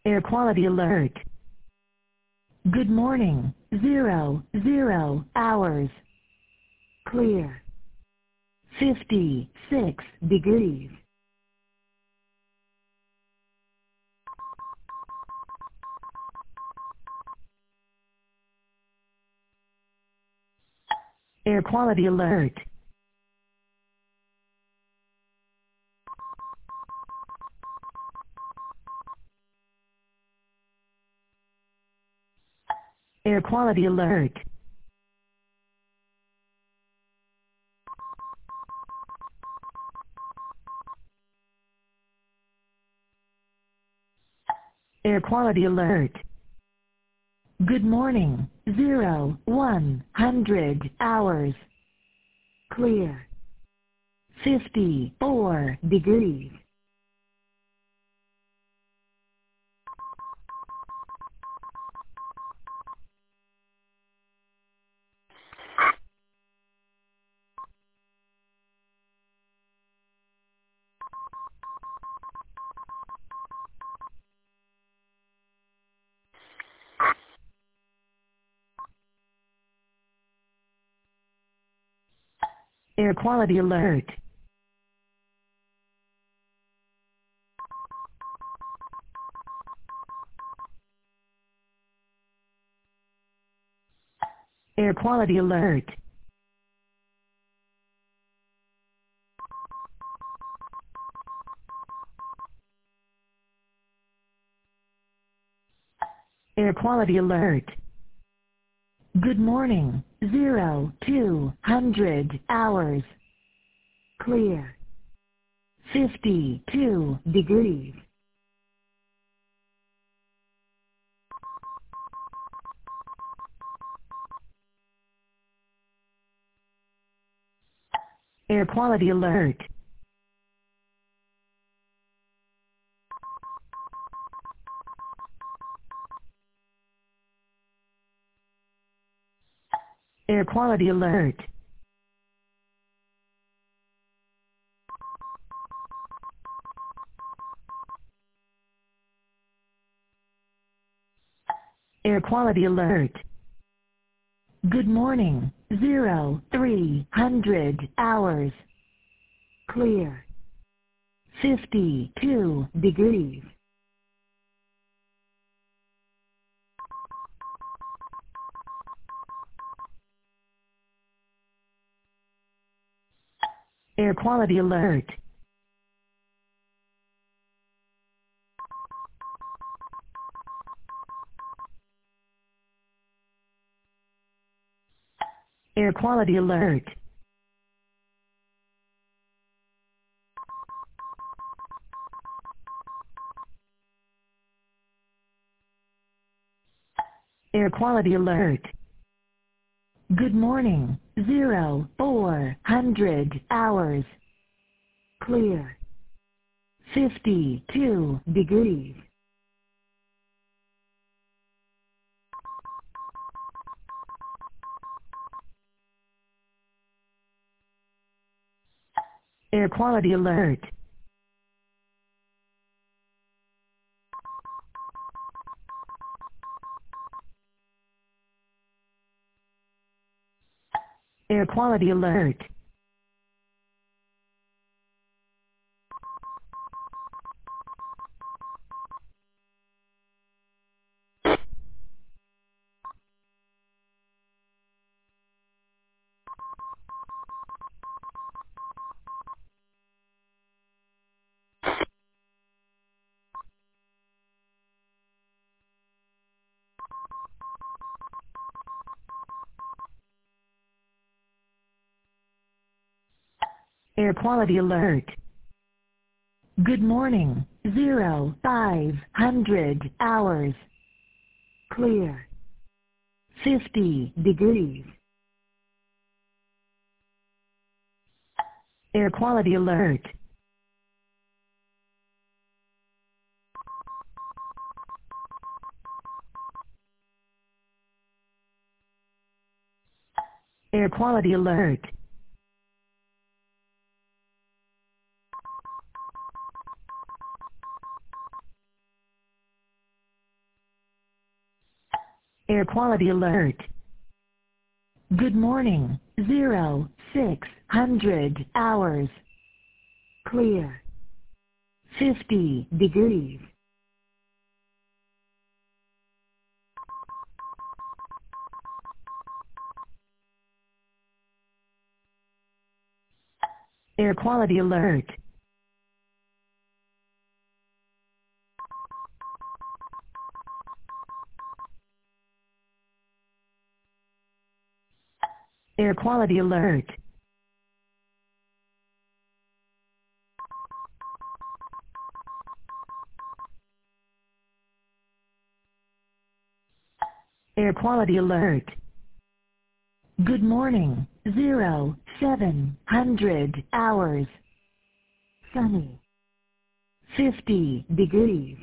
Air quality alert. Good morning. 00 hours. Clear. 56 degrees. Air quality alert. Air quality alert. Air quality alert. Good morning. 100 hours. Clear. 54 degrees. Air quality alert. Air quality alert. Air quality alert. Good morning. 200 hours. Clear. 52 degrees. Air quality alert. Air quality alert. Air quality alert. Good morning. 300 hours. Clear. 52 degrees. Air quality alert. Air quality alert. Air quality alert. Good morning. 400 hours. Clear. 52 degrees. Air quality alert. Air quality alert. Air quality alert. Good morning. 500 hours. Clear. 50 degrees. Air quality alert. Air quality alert. Air quality alert. Good morning. 0600 hours. Clear. 50 degrees. Air quality alert. Air quality alert. Air quality alert. Good morning. 0700 hours. Sunny. 50 degrees.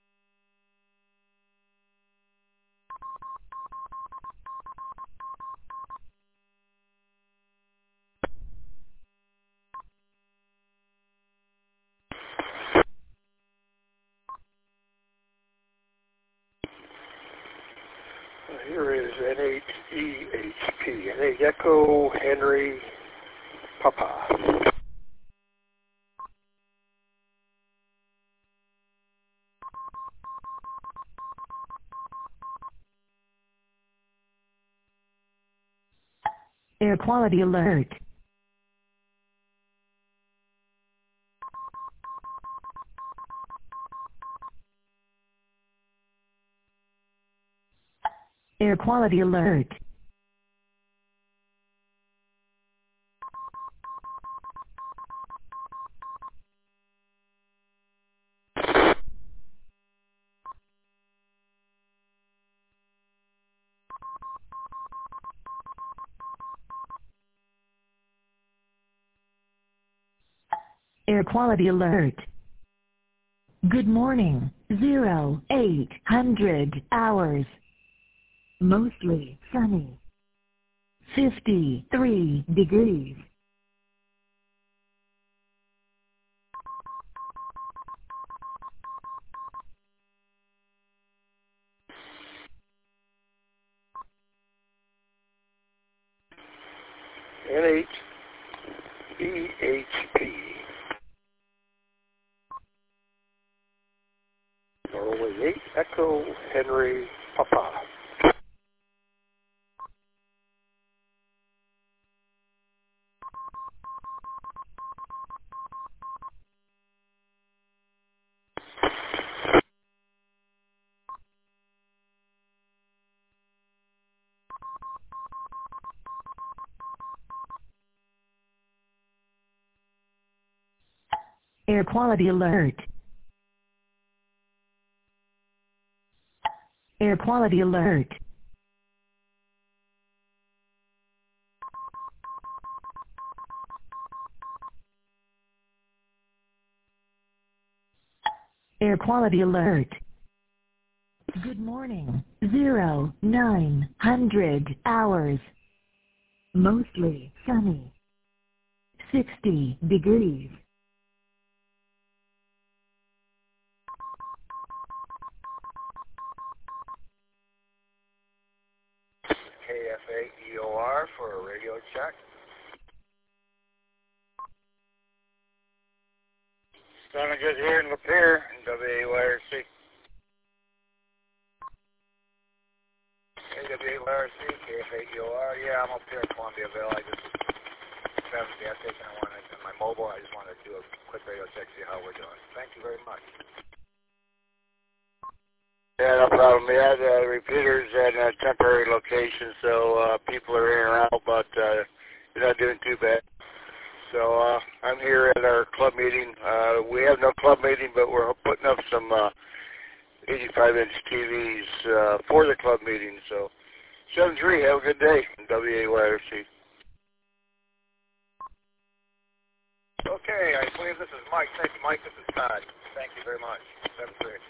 Here is N8EHP, N8 Echo Henry Papa. Air quality alert. Air quality alert. Air quality alert. Good morning. 0800 hours. Mostly sunny. 53 degrees. N8EHP. Norway 8 Echo Henry Papa. Air quality alert. Air quality alert. Air quality alert. Good morning. 0900 hours. Mostly sunny. 60 degrees. KFA-EOR for a radio check. Sounding good here in Lapeer, WAYRC. WAYRC, KFA-EOR. Yeah, I'm up here in Columbiaville. I just found the gas station I wanted on my mobile. I just wanted to do a quick radio check, see how we're doing. Thank you very much. Yeah, no problem. We had repeaters at a temporary location, so people are in and out, but you're not doing too bad. So I'm here at our club meeting. We have no club meeting, but we're putting up some 85-inch TVs for the club meeting. So 7-3, have a good day, WAYRC. Okay, I believe this is Mike. Thank you, Mike. This is Todd. Thank you very much. 7-3.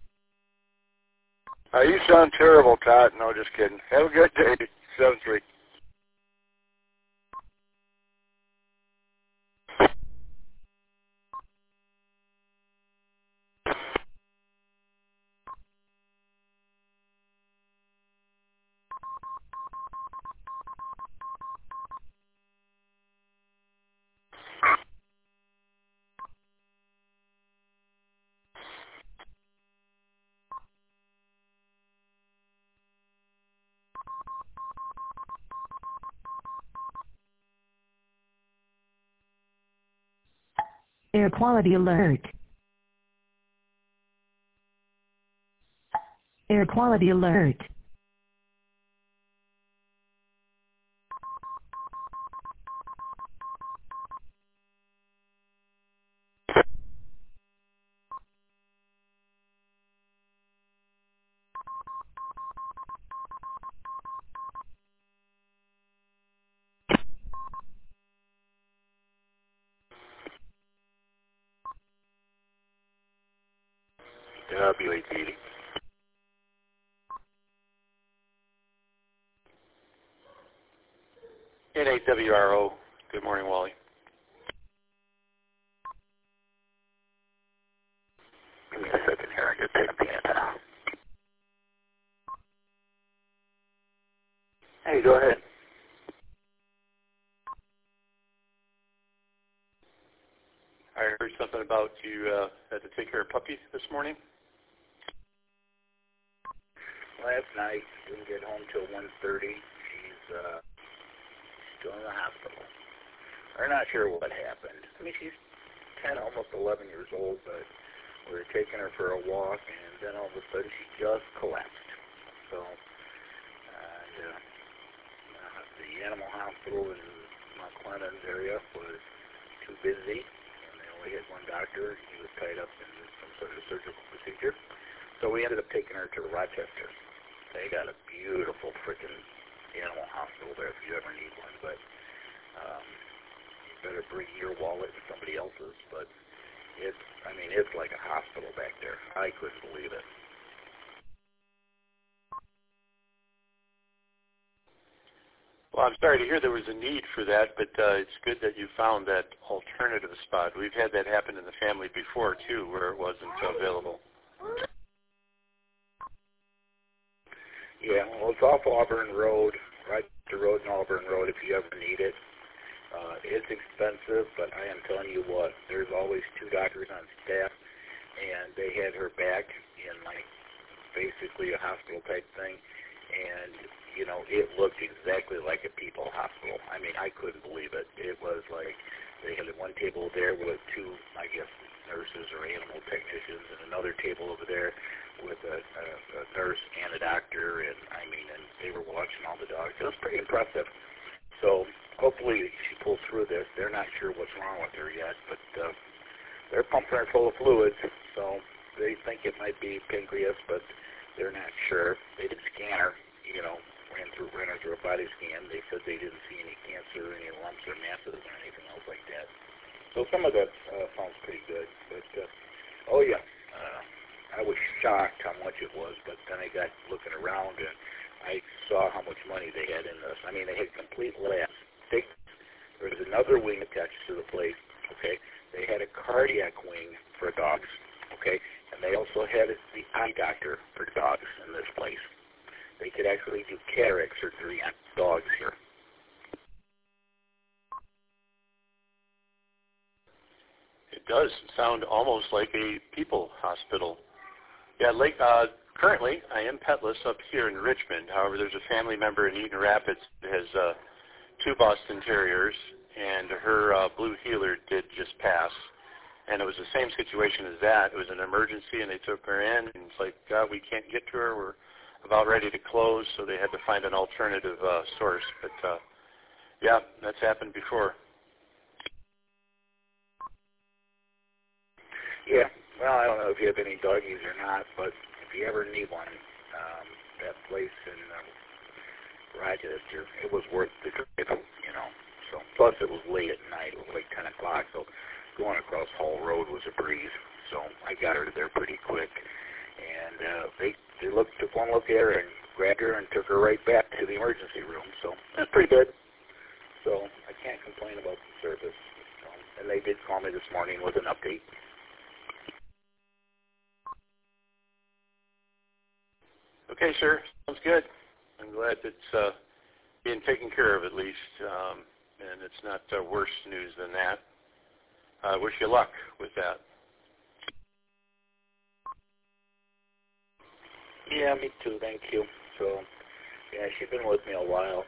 You sound terrible, Todd. No, just kidding. Have a good day. 7-3. Air quality alert. Air quality alert. W880. N8WRO. Good morning, Wally. Give me a second here. I got to take up the antenna. Hey, go ahead. I heard something about you had to take care of puppy this morning. Last night, didn't get home till 1:30. She's still in the hospital. We're not sure what happened. I mean, she's 10, almost 11 years old, but we were taking her for a walk, and then all of a sudden she just collapsed. So, the animal hospital in Mount Clemens area was too busy, and they only had one doctor. He was tied up in some sort of surgical procedure. So we ended up taking her to Rochester. They got a beautiful freaking animal hospital there if you ever need one, but you better bring your wallet and somebody else's, but it's like a hospital back there. I couldn't believe it. Well, I'm sorry to hear there was a need for that, but it's good that you found that alternative spot. We've had that happen in the family before, too, where it wasn't available. Yeah, well, it's off Auburn Road, right to Road and Auburn Road if you ever need it. It's expensive, but I am telling you what, there's always two doctors on staff, and they had her back in like basically a hospital type thing, and you know, it looked exactly like a people hospital. I mean, I couldn't believe it. It was like they had one table there with two, I guess, nurses or animal technicians, and another table over there with a nurse and a doctor, and I mean, and they were watching all the dogs. It was pretty impressive. So hopefully she pulls through this. They're not sure what's wrong with her yet, but they're pumping her full of fluids, so they think it might be pancreas, but they're not sure. They did scan her, you know, ran her through a body scan. They said they didn't see any cancer, any lumps or masses or anything else like that. So some of that sounds pretty good, but oh yeah, I was shocked how much it was, but then I got looking around and I saw how much money they had in this. I mean, they had complete labs. There was another wing attached to the place, okay? They had a cardiac wing for dogs, okay? And they also had the eye doctor for dogs in this place. They could actually do cataract surgery on dogs here. It does sound almost like a people hospital. Yeah, currently I am petless up here in Richmond. However, there's a family member in Eden Rapids that has two Boston Terriers, and her blue heeler did just pass. And it was the same situation as that. It was an emergency, and they took her in, and it's like, God, we can't get to her. We're about ready to close, so they had to find an alternative source. But, yeah, that's happened before. Yeah, well, I don't know if you have any doggies or not, but if you ever need one, that place in Rochester, it was worth the trip, you know. So, plus it was late at night, it was like 10 o'clock, so going across Hall Road was a breeze. So I got her there pretty quick, and they took one look at her and grabbed her and took her right back to the emergency room. So that's pretty good. So I can't complain about the service. So, and they did call me this morning with an update. Okay, sir. Sounds good. I'm glad it's being taken care of at least, and it's not worse news than that. I wish you luck with that. Yeah, me too. Thank you. So, yeah, she's been with me a while.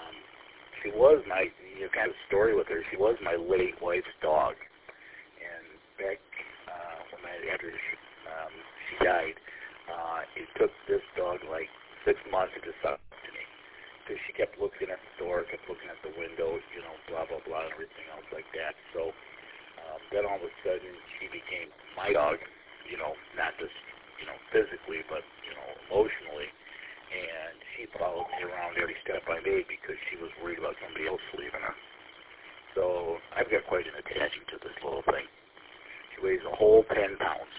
She was my, kind of story with her, she was my late wife's dog. And back after she died. It took this dog like 6 months to decide to me, because she kept looking at the door, kept looking at the window, blah, blah, blah, and everything else like that. So then all of a sudden she became my dog, not just, physically, but, emotionally. And she followed me around every step I made because she was worried about somebody else leaving her. So I've got quite an attachment to this little thing. She weighs a whole 10 pounds.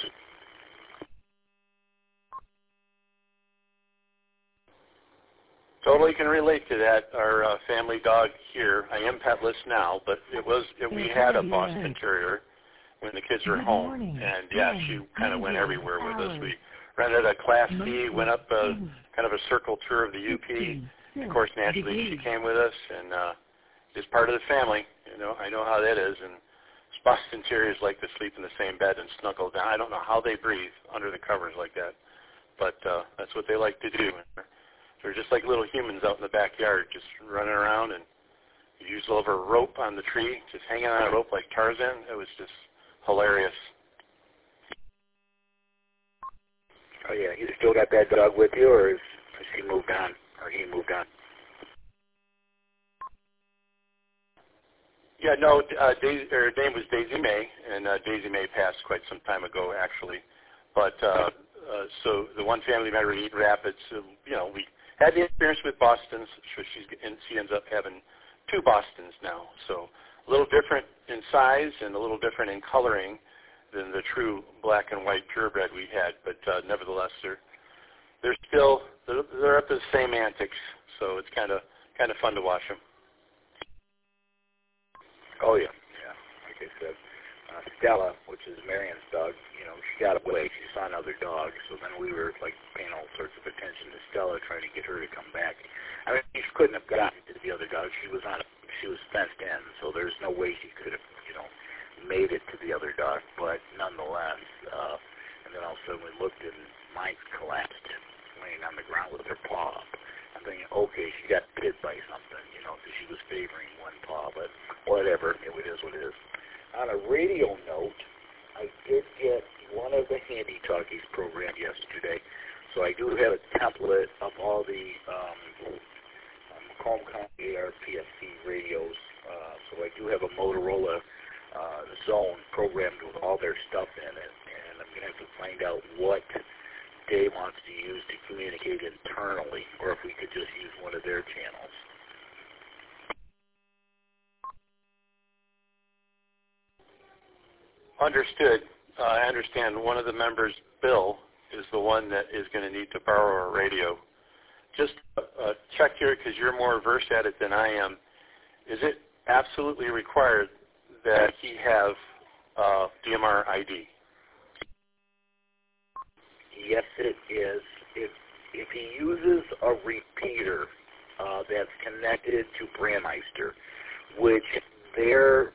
Totally can relate to that. Our family dog here, I am petless now, but we had a Boston Terrier when the kids were home, and yeah, she kind of went everywhere with us. We rented a Class C, went up kind of a circle tour of the UP. Of course, naturally, she came with us, and is part of the family. I know how that is, and Boston Terriers like to sleep in the same bed and snuggle down. I don't know how they breathe under the covers like that, but that's what they like to do. They're just like little humans out in the backyard, just running around, and you use a little rope on the tree, just hanging on a rope like Tarzan. It was just hilarious. Oh, yeah. You still got that dog with you, or has she moved on, or he moved on? Yeah, no, her name was Daisy May, and Daisy May passed quite some time ago, actually. But so the one family member in Eaton Rapids, we had the experience with Bostons, so she ends up having 2 Bostons now. So a little different in size and a little different in coloring than the true black and white purebred we had, but nevertheless, they're up to the same antics. So it's kind of fun to watch them. Oh yeah. Like I said, Stella, which is Marion's dog, she got away. She saw another dog, so then we were like paying all sorts of attention to Stella, trying to get her to come back. I mean, she couldn't have gotten to the other dog. She was fenced in, so there's no way she could have, made it to the other dog. But nonetheless, and then all of a sudden we looked and mine collapsed, laying on the ground with her paw up. I'm thinking, okay, she got bit by something, so she was favoring one paw, but whatever, it is what it is. On a radio note, I did get one of the Handy Talkies programmed yesterday, so I do have a template of all the Macomb County ARPSC radios, so I do have a Motorola Zone programmed with all their stuff in it, and I'm going to have to find out what Dave wants to use to communicate internally, or if we could just use one of their channels. Understood. I understand one of the members, Bill, is the one that is going to need to borrow a radio. Just check here, because you're more versed at it than I am. Is it absolutely required that he have DMR ID? Yes, it is. If he uses a repeater that's connected to Brandmeister, which their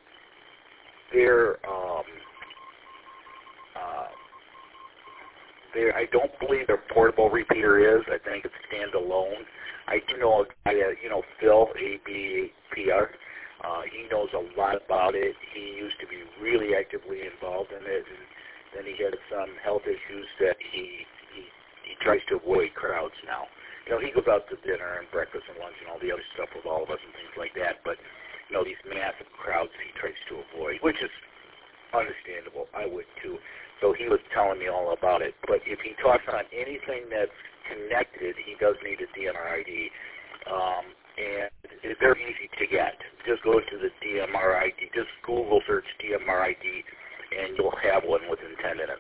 I don't believe their portable repeater is. I think it's standalone. I do know a guy, Phil, ABPR. He knows a lot about it. He used to be really actively involved in it, and then he had some health issues that he tries to avoid crowds now. He goes out to dinner and breakfast and lunch and all the other stuff with all of us and things like that, but these massive crowds he tries to avoid, which is understandable. I would too. So he was telling me all about it. But if he talks on anything that's connected, he does need a DMR ID. And it's very easy to get. Just go to the DMR ID. Just Google search DMR ID, and you'll have one within 10 minutes.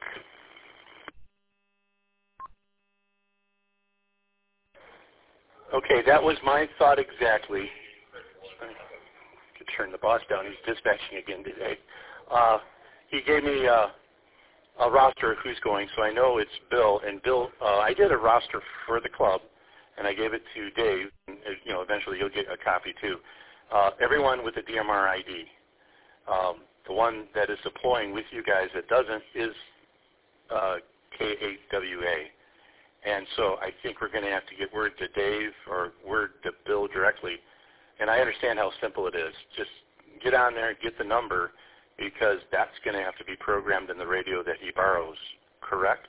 Okay, that was my thought exactly. I could turn the boss down. He's dispatching again today. He gave me a roster of who's going, so I know it's Bill. And Bill, I did a roster for the club, and I gave it to Dave. And, eventually you'll get a copy too. Everyone with a DMR ID. The one that is deploying with you guys that doesn't is K8WA. And so I think we're going to have to get word to Dave or word to Bill directly. And I understand how simple it is. Just get on there, get the number, because that's going to have to be programmed in the radio that he borrows, correct?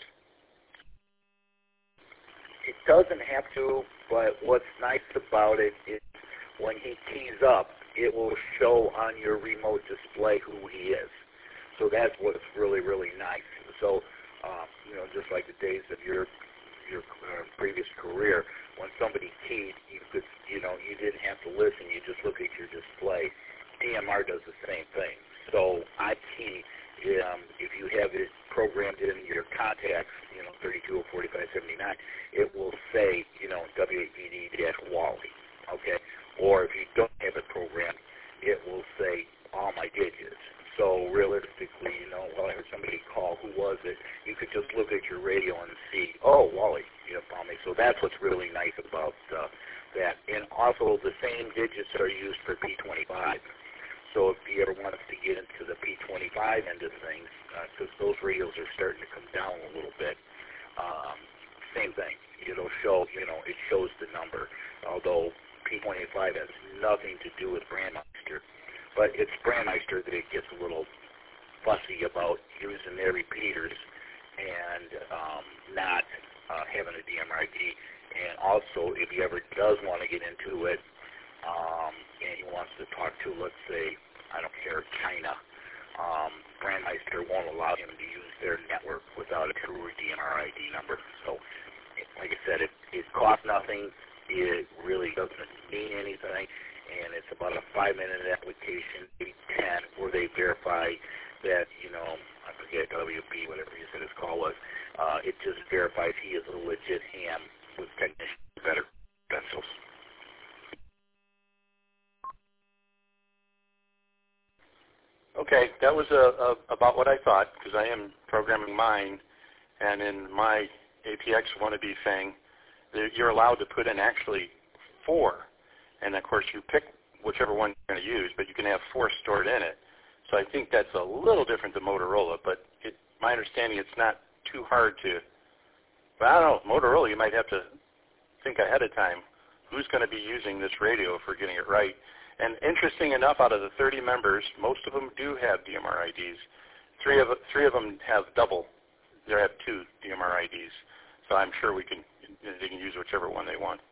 It doesn't have to, but what's nice about it is when he keys up, it will show on your remote display who he is. So that's what's really, really nice. So, just like the days of your previous career, when somebody keyed, you didn't have to listen. You just look at your display. DMR does the same thing. So I key, if you have it programmed in your contacts, 32 or 4579, it will say, W8VD-Wally, okay? Or if you don't have it programmed, it will say all my digits. So realistically, I heard somebody call, who was it? You could just look at your radio and see, oh, Wally, found me. So that's what's really nice about that. And also the same digits are used for P25. So if you ever want us to get into the P25 end of things, because those radios are starting to come down a little bit, same thing. It'll show, it shows the number, although P25 has nothing to do with Brandmeister. But it's Brandmeister that it gets a little fussy about using their repeaters and not having a DMR ID. And also, if he ever does want to get into it, and he wants to talk to, let's say, I don't care, China, Brandmeister won't allow him to use their network without a true DMR ID number. So, like I said, it costs nothing. It really doesn't mean anything. And it's about a 5-minute application, maybe 10, where they verify that, I forget, WB, whatever you said his call was. It just verifies he is a legit ham with technicians better credentials. Okay, that was about what I thought, because I am programming mine, and in my APX wannabe thing, you're allowed to put in actually 4, and of course you pick whichever one you're going to use, but you can have 4 stored in it. So I think that's a little different than Motorola, but my understanding it's not too hard to, but I don't know, Motorola you might have to think ahead of time who's going to be using this radio if we're getting it right. And interesting enough, out of the 30 members, most of them do have DMR IDs. Three of them have double. They have 2 DMR IDs. So I'm sure they can use whichever one they want.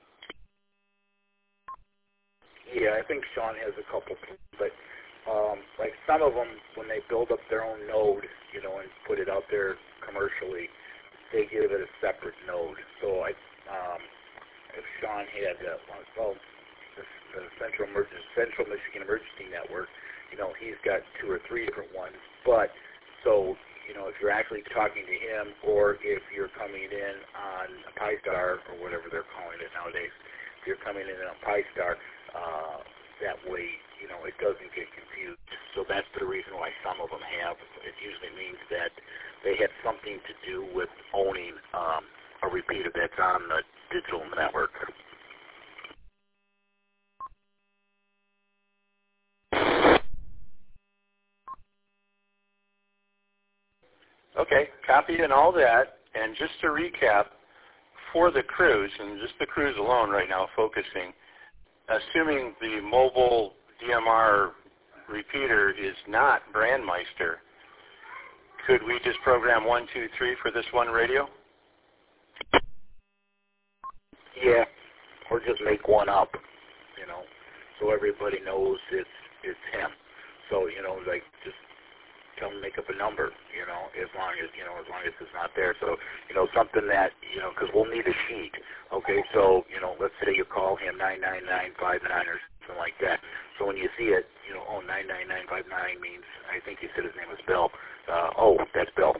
Yeah, I think Sean has a couple, but like some of them, when they build up their own node, and put it out there commercially, they give it a separate node. So if Sean had the Central Michigan Emergency Network, he's got 2 or 3 different ones. But so if you're actually talking to him, or if you're coming in on a Pi-Star or whatever they're calling it nowadays, if you're coming in on Pi-Star, that way it doesn't get confused. So that's the reason why some of them have. It usually means that they have something to do with owning a repeater that's on the digital network. Okay, copying all that, and just to recap, for the cruise, and just the cruise alone right now focusing, assuming the mobile DMR repeater is not Brandmeister, could we just program 1, 2, 3 for this one radio? Yeah, or just make one up, so everybody knows it's him. So, like just tell him to make up a number, as long as it's not there. So, something that, because we'll need a sheet. Okay, so, let's say you call him 99959 or something like that. So when you see it, 99959 means, I think you said his name was Bill. That's Bill.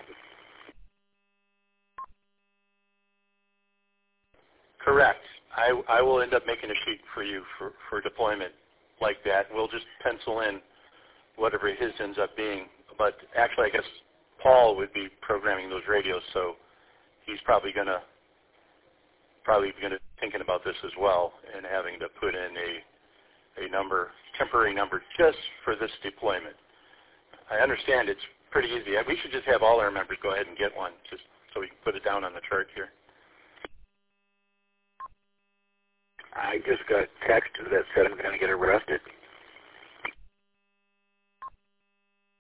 Correct. I will end up making a sheet for you for deployment like that. We'll just pencil in whatever his ends up being. But actually, I guess Paul would be programming those radios, so he's probably gonna thinking about this as well, and having to put in a temporary number just for this deployment. I understand it's pretty easy. We should just have all our members go ahead and get one, just so we can put it down on the chart here. I just got a text that said I'm going to get arrested.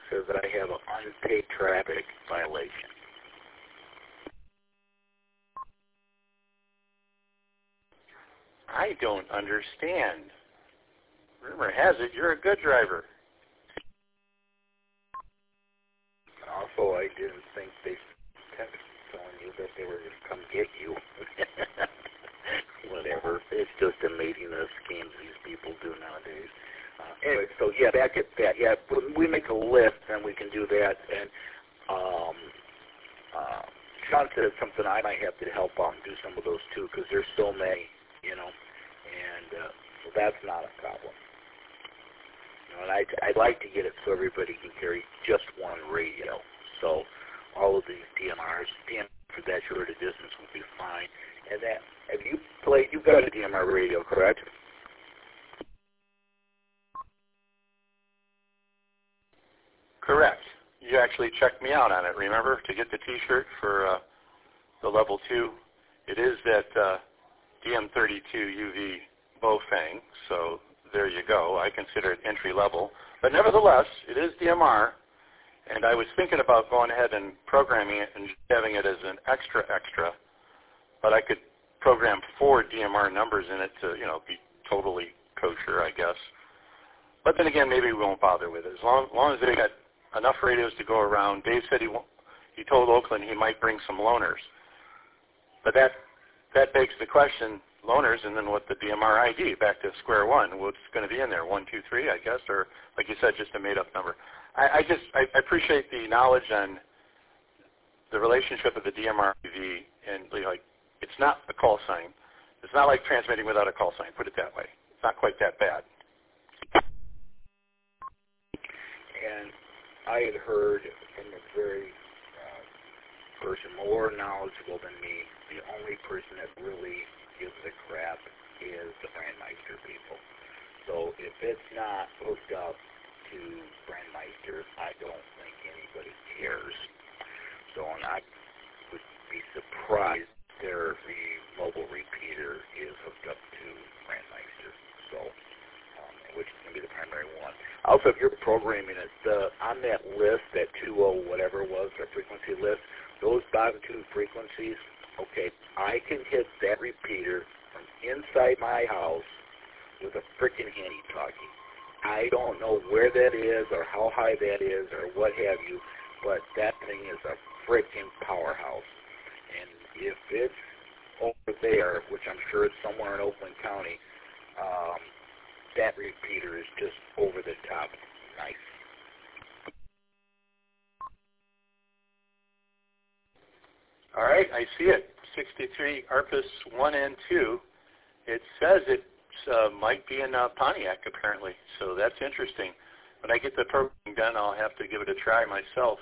says that I have an unpaid traffic violation. I don't understand. Rumor has it you're a good driver. Also, I didn't think they texted telling you that they were going to come get you. Whatever. It's just amazing the schemes these people do nowadays. Anyway, so yeah, back at that. Yeah, we make a list, and we can do that. And Sean said something I might have to help out and do some of those too, because there's so many, you know. And so that's not a problem. You know, and I'd like to get it so everybody can carry just one radio. So all of these DMRs for that short a distance would be fine. And that, you've got a DMR radio, correct? Correct. You actually checked me out on it, remember, to get the T-shirt for the Level 2. It is that DM32 UV Bofang, so there you go. I consider it entry level. But nevertheless, it is DMR, and I was thinking about going ahead and programming it and having it as an extra, but I could program 4 DMR numbers in it to, you know, be totally kosher, I guess. But then again, maybe we won't bother with it. As long as they got enough radios to go around. Dave said he told Oakland he might bring some loaners. But that begs the question, loaners, and then what the DMR ID, back to square one. What's going to be in there, 1, 2, 3, I guess, or like you said, just a made-up number. I appreciate the knowledge on the relationship of the DMR ID, and like, it's not a call sign. It's not like transmitting without a call sign, put it that way. It's not quite that bad. And I had heard from a very person more knowledgeable than me, the only person that really gives a crap is the Brandmeister people. So if it's not hooked up to Brandmeister, I don't think anybody cares. So and I would be surprised if the mobile repeater is hooked up to Brandmeister. So which is going to be the primary one. Also, if you're programming it, on that list, that 20 whatever it was, our frequency list, those bottom 2 frequencies, okay, I can hit that repeater from inside my house with a frickin' handy-talkie. I don't know where that is or how high that is or what have you, but that thing is a frickin' powerhouse. And if it's over there, which I'm sure it's somewhere in Oakland County, that repeater is just over the top nice. All right, I see it. 63 ARPUS 1 and 2. It says it might be in Pontiac, apparently, so that's interesting. When I get the programming done, I'll have to give it a try myself.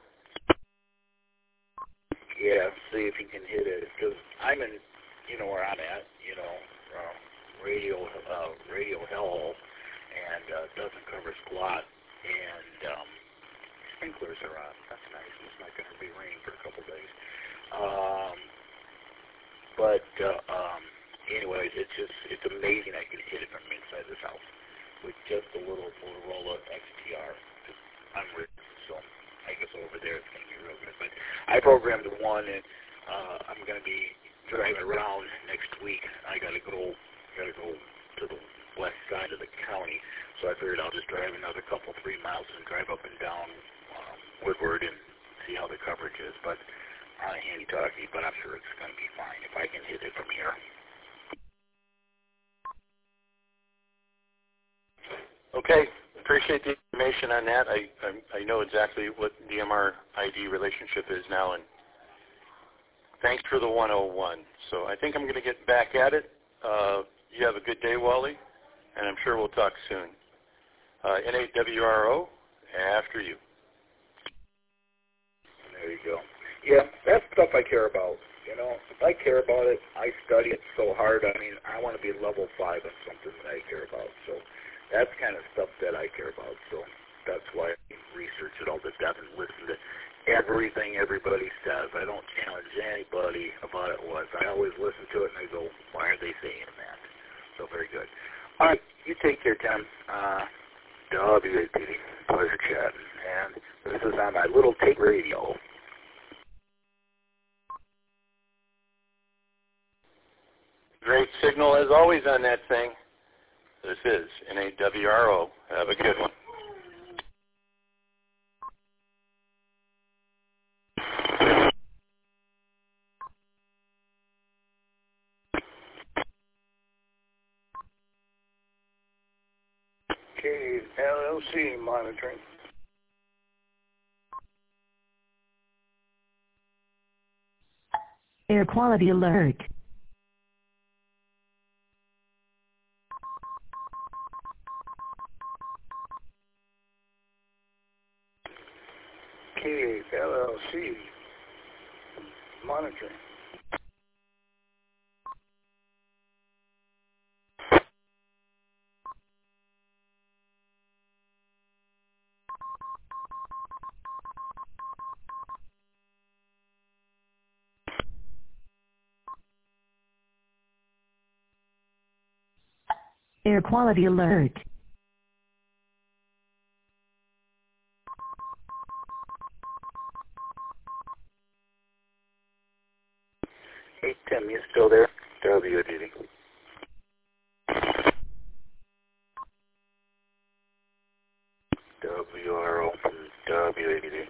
Yeah, see if you can hit it, because I'm in, you know where I'm at, you know, radio hellhole, and doesn't cover squat, and sprinklers are on. That's nice. It's not going to be rain for a couple days. Anyways, it's amazing I can hit it from inside this house with just a little Motorola XTR. I'm rich, so I guess over there it's going to be real good. But I programmed the one, and I'm going to be driving around next week. I got to go to the west side of the county, so I figured I'll just drive another 3 miles and drive up and down Woodward and see how the coverage is. But on a handy-talkie, but I'm sure it's going to be fine if I can hit it from here. Okay, appreciate the information on that. I know exactly what DMR ID relationship is now, and thanks for the 101. So I think I'm going to get back at it. You have a good day, Wally, and I'm sure we'll talk soon. N8WRO, after you. There you go. Yeah, that's stuff I care about. You know, if I care about it, I study it so hard. I mean, I want to be level 5 on something that I care about. So that's kind of stuff that I care about. So that's why I research it all to death and listen to everything everybody says. I don't challenge anybody about it once. I always listen to it and I go, why are they saying that? So very good. All right, you take care, Tim. WAPD. Pleasure chatting. And this is on my little tape radio. Great signal as always on that thing. This is NAWRO. Have a good one. KLLC monitoring. Air quality alert. KLLC monitoring. Air quality alert. Hey, Tim, you still there? WAPD. WRO from WAPD.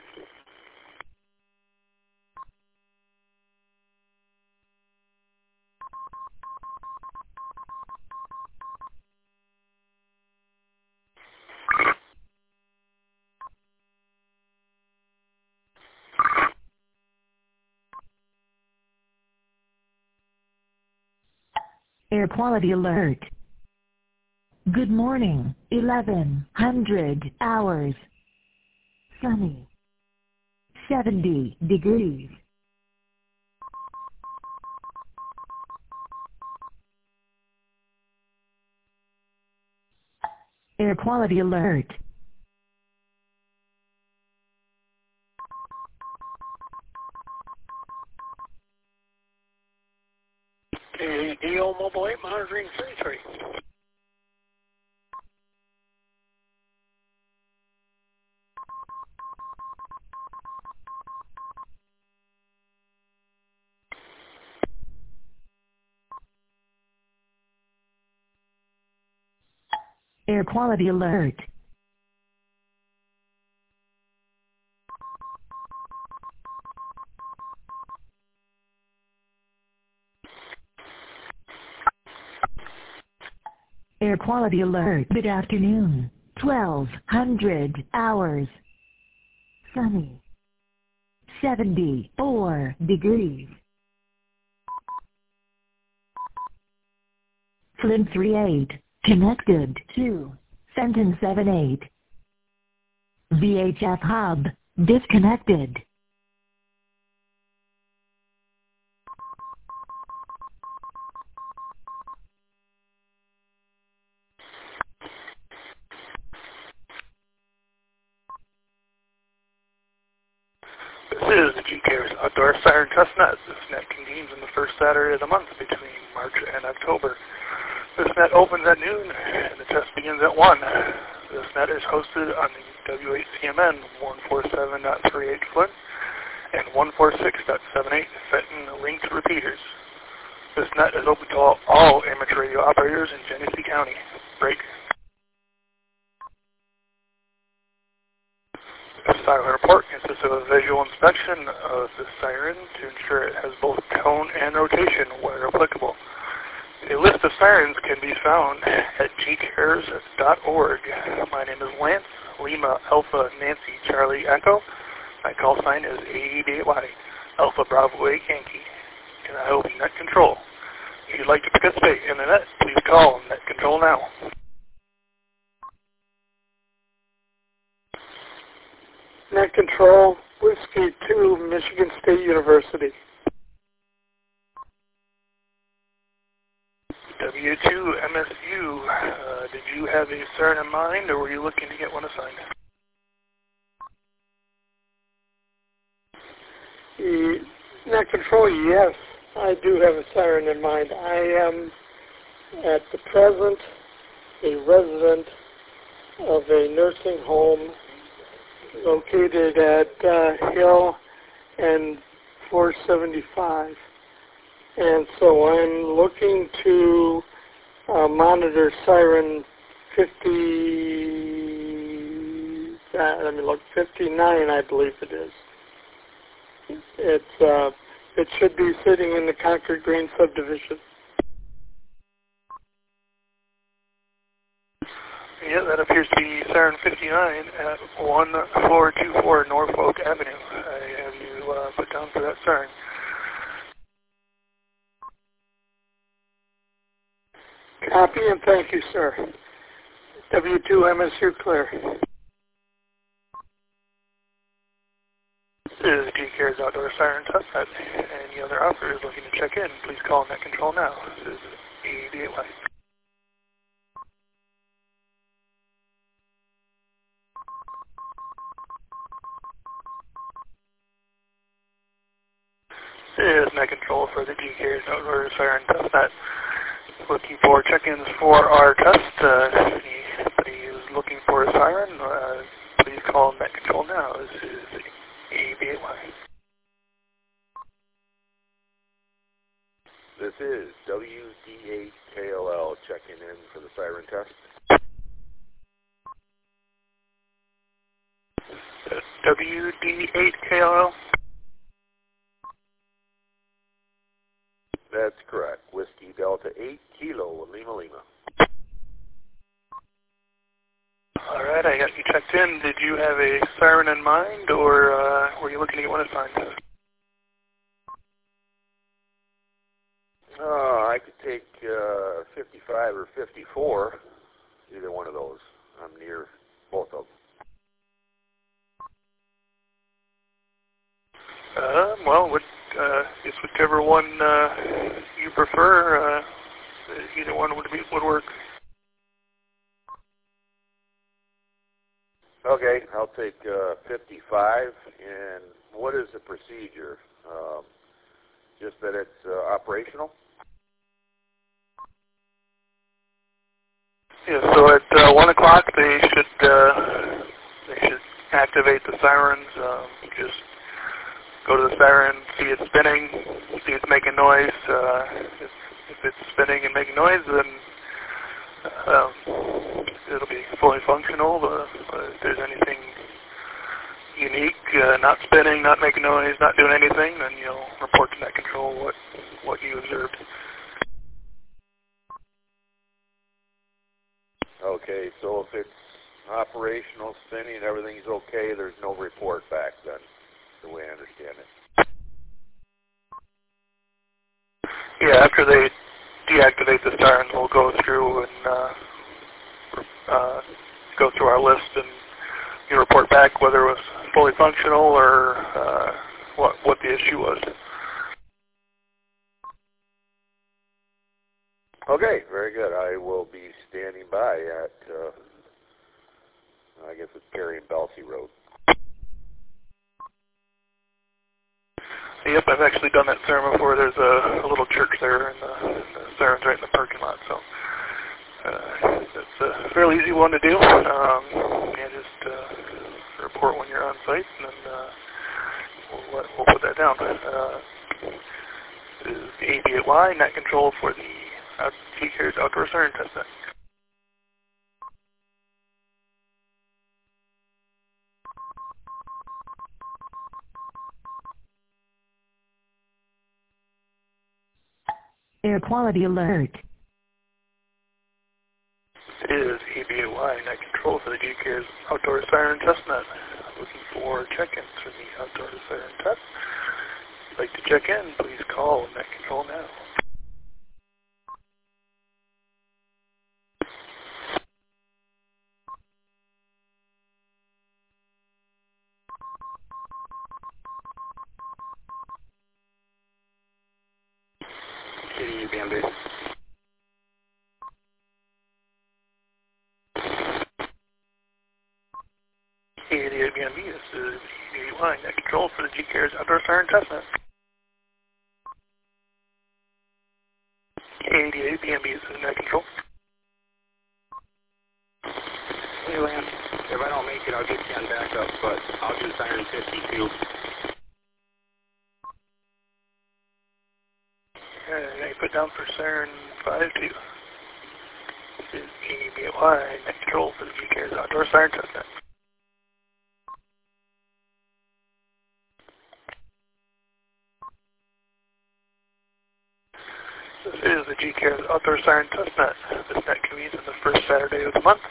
Air quality alert. Good morning, 1100 hours. Sunny. 70 degrees. Air quality alert. KDO Mobile 8 monitoring 33. Air quality alert. Air quality alert. Good afternoon. 1200 hours. Sunny. 74 degrees. Flint 38. Connected to Fenton 78. VHF hub disconnected. This is the GCARES Outdoor Siren Testnet. This net convenes on the first Saturday of the month between March and October. This net opens at noon and the test begins at 1. This net is hosted on the W8CMN 147.38 Flint and 146.78 Fenton linked repeaters. This net is open to all amateur radio operators in Genesee County. Break. The siren report consists of a visual inspection of the siren to ensure it has both tone and rotation where applicable. A list of sirens can be found at gcares.org. My name is Lance, Lima Alpha Nancy Charlie Echo. My call sign is AEBY, Alpha Bravo 8 Yankee, and I will be net control. If you'd like to participate in the net, please call net control now. Net Control, Whiskey 2, Michigan State University. W2 MSU, did you have a siren in mind, or were you looking to get one assigned? Net Control, yes, I do have a siren in mind. I am, at the present, a resident of a nursing home located at Hill and 475. And so I'm looking to monitor siren 59, I believe it is. It should be sitting in the Concord Green subdivision. Yeah, that appears to be siren 59 at 1424 Norfolk Avenue. I have you put down for that siren. Copy and thank you, sir. W2 MSU clear. This is G-Care's Outdoor Siren Test. Any other operators looking to check in, please call Net Control now. This is E88Y. This is Net Control for the G-Care's Outdoor Siren Test. Looking for check-ins for our test. Anybody who's looking for a siren, please call Net Control now. This is E88Y. This is WD8KLL checking in for the siren test. WD8KLL? That's correct. Whiskey Delta 8 Kilo Lima Lima. All right, I got you checked in. Did you have a siren in mind, or were you looking to get one assigned? I could take 55 or 54, either one of those. I'm near both of them. Well, it's whichever one you prefer. Either one would work. Okay, I'll take 55. And what is the procedure? Just that it's operational? Yeah, so at 1 o'clock they should activate the sirens. Just go to the siren, see it spinning, see it's making noise. If it's spinning and making noise, then it'll be fully functional. If there's anything unique, not spinning, not making noise, not doing anything, then you'll report to Net Control what you observed. Okay, so if it's operational, spinning, everything's okay, there's no report back then, the way I understand it. Yeah, after they deactivate the sirens, we'll go through and go through our list, and you report back whether it was fully functional or what the issue was. Okay, very good. I will be standing by at, I guess it's Perry and Belsey Road. Yep, I've actually done that siren before. There's a little church there, and the siren's right in the parking lot, so it's a fairly easy one to do. Just report when you're on site, and then we'll put that down. This is the E88Y, Net Control for the G-Care's Outdoor Siren Test Net. Air quality alert. It is E88Y, Net Control for the G-Care's Outdoor Siren Test Net. Looking for check-ins for the Outdoor Siren Test. If you'd like to check in, please call Net Control now. KDUBMB. KDUBMB, this is E88Y, Net Control for the G-Care's Outdoor Siren Test Net. KDUBMB, this is Net Control. Hey, Lance. If I don't make it, I'll get you on backup, but I'll do siren 52. Now you put down for siren 52. This is ABY, net control for the GCARES outdoor siren testnet. This is the GCARES outdoor siren testnet. This net convenes on the first Saturday of the month.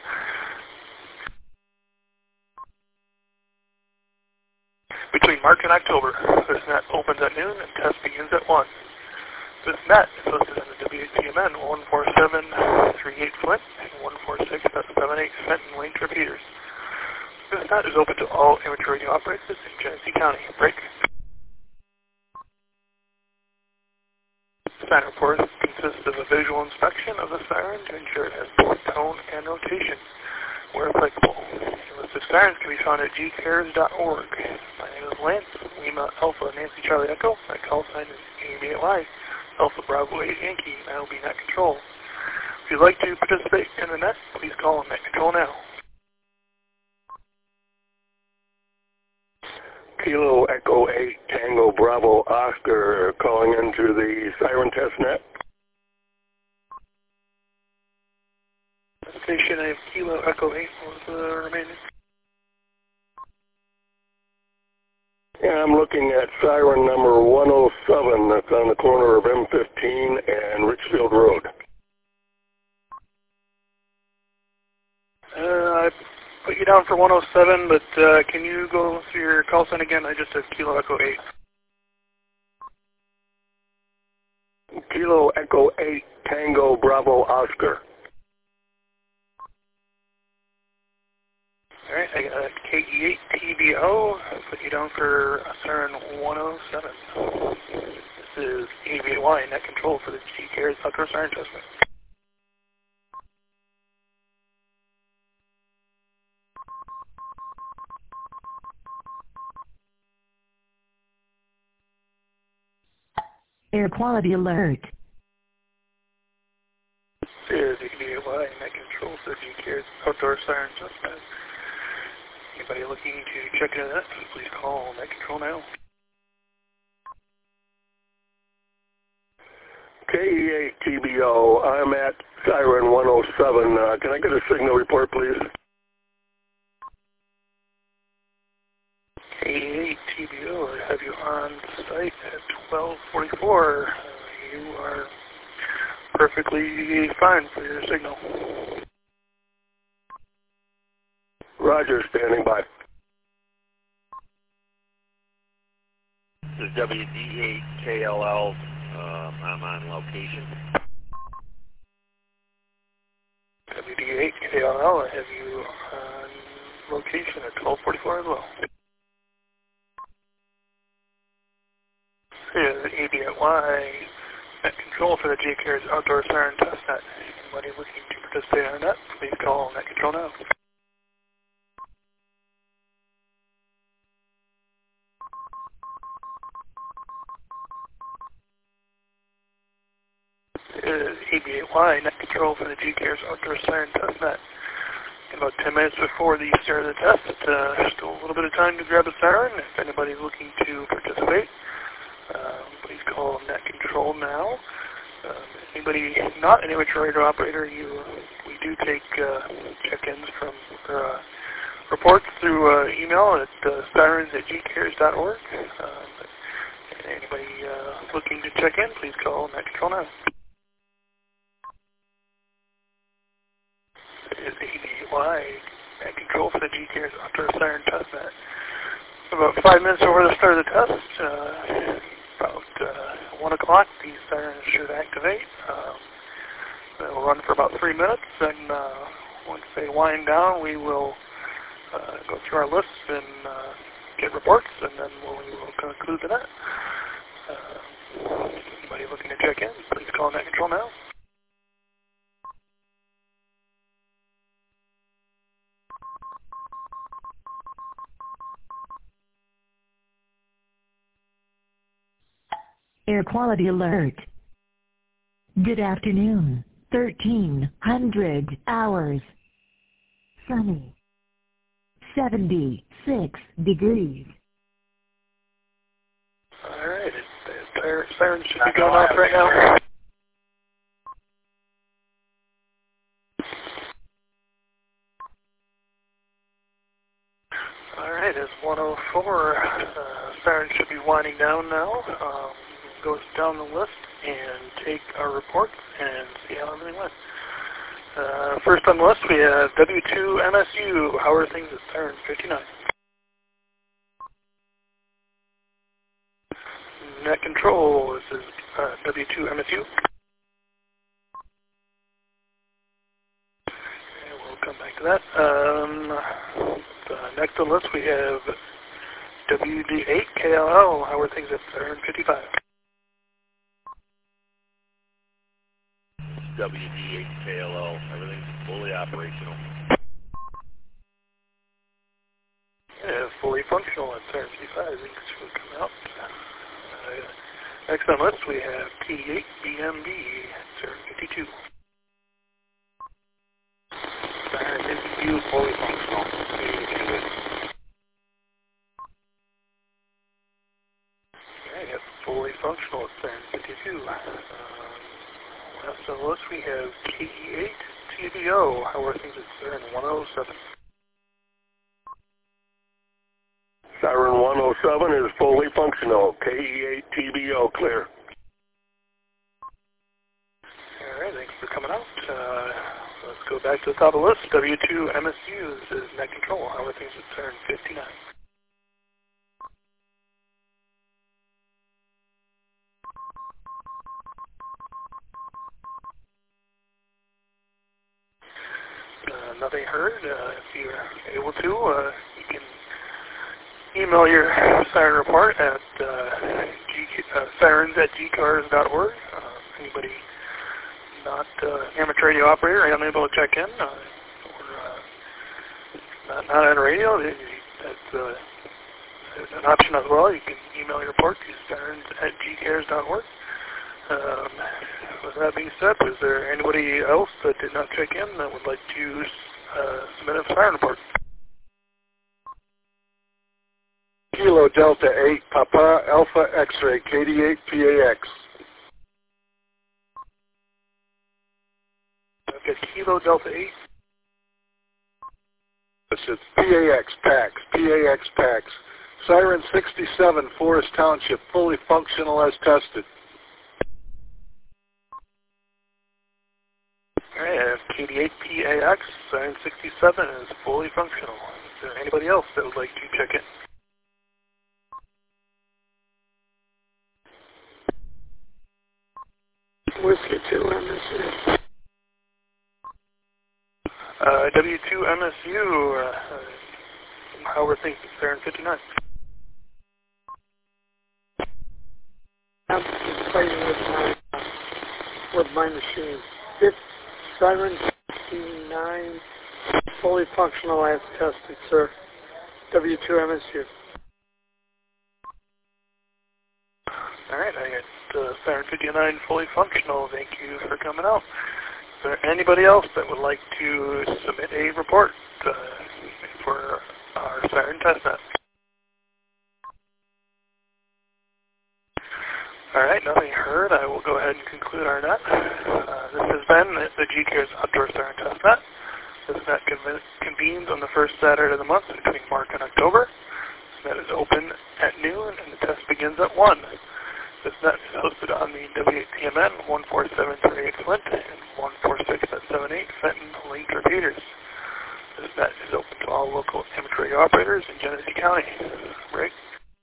Between March and October, this net opens at noon and test begins at 1. This net is listed in the WTMN 14738 Flint and 146.78 Fenton range repeaters. This net is open to all amateur radio operators in Genesee County. Break. Siren report consists of a visual inspection of the siren to ensure it has both tone and rotation, where applicable. A list of sirens can be found at gcares.org. My name is Lance, Lima Alpha Nancy Charlie Echo. My call sign is ABY, Alpha Bravo 8 Yankee, and I will be net control. If you'd like to participate in the net, please call net control now. Kilo Echo 8 Tango Bravo Oscar calling into the siren test net. Station I have Kilo Echo 8 was the remaining. Yeah, I'm looking at siren number 107 that's on the corner of M15 and Richfield Road. I put you down for 107, but can you go through your call sign again? I just have Kilo Echo 8. Kilo Echo 8 Tango Bravo Oscar. Alright, I got KE8TBO. I'll put you down for siren 107. This is ABY, net control for the GCARES outdoor siren testnet. Air quality alert. This is ABY, net control for the GCARES outdoor siren testnet. Anybody looking to check into that, please call net control now. KE8TBO, I'm at siren 107. Can I get a signal report, please? KE8TBO, I have you on site at 12:44. You are perfectly fine for your signal. Roger, standing by. This is WD8KLL. I'm on location. WD8KLL, I have you on location at 12:44 as well. This is ABY, net control for the GCARES outdoor siren testnet. Anybody looking to participate on that, please call net control now. Is ABY, net control for the GCARES outdoor siren testnet. About 10 minutes before the start of the test, still a little bit of time to grab a siren. If anybody's looking to participate, please call net control now. Anybody not an amateur radio operator, we do take check-ins from reports through email at sirens@gcares.org. Anybody looking to check in, please call net control now. Is ABY, net control for the GCARES outdoor siren testnet. About 5 minutes over the start of the test, about 1 o'clock, the sirens should activate. They'll run for about 3 minutes, and once they wind down, we will go through our lists and get reports, and then we will conclude the net. Anybody looking to check in, please call net control now. Air quality alert. Good afternoon. 1300 hours. sunny. 76 degrees. All right, the siren should be going off right now. All right, it's 1:04. Siren should be winding down now. Go down the list and take our reports and see how everything went. First on the list, we have W2MSU. How are things at Siren 59? Net control, this is W2MSU. And we'll come back to that. Next on the list, we have WD8KLL. How are things at Siren 55? WD8KLL, everything's fully operational. Yeah, fully functional at Siren 55. Things should come out. Next on the list, we have T8BMB at Siren 52. Siren 52, fully functional. Okay, fully functional at Siren 52. Next on the list, we have KE8TBO. How are things at Siren 107? Siren 107 is fully functional. KE8TBO clear. All right, thanks for coming out. Let's go back to the top of the list. W2MSU, this is net control. How are things at Siren 59? Nothing heard. If you're able to, you can email your siren report at sirens@gcars.org. Anybody not amateur radio operator and unable to check in or not on the radio, that's an option as well. You can email your report to sirens@gcars.org. With that being said, was there anybody else that did not check in that would like to submit a siren report? Kilo Delta 8, Papa Alpha X-Ray, KD8 PAX. Okay, Kilo Delta 8. It's PAX, PAX. Siren 67, Forest Township, fully functional as tested. Alright, I have KD8 PAX, Siren 67 is fully functional. Is there anybody else that would like to check in? Whiskey 2 MSU. W2MSU, how are things at Siren 59? I'm fighting with my machine. Siren 59, fully functional as tested, sir. W2MSU. Alright, I got Siren 59 fully functional. Thank you for coming out. Is there anybody else that would like to submit a report for our Siren testnet? Alright, nothing heard. I will go ahead and conclude our net. This has been the GCARES Outdoor Siren Testnet. This net convenes on the first Saturday of the month between March and October. This net is open at noon and the test begins at 1. This net is hosted on the W8TMN 14738 Flint and 146.78 Fenton linked repeaters. This net is open to all local amateur radio operators in Genesee County. Rick?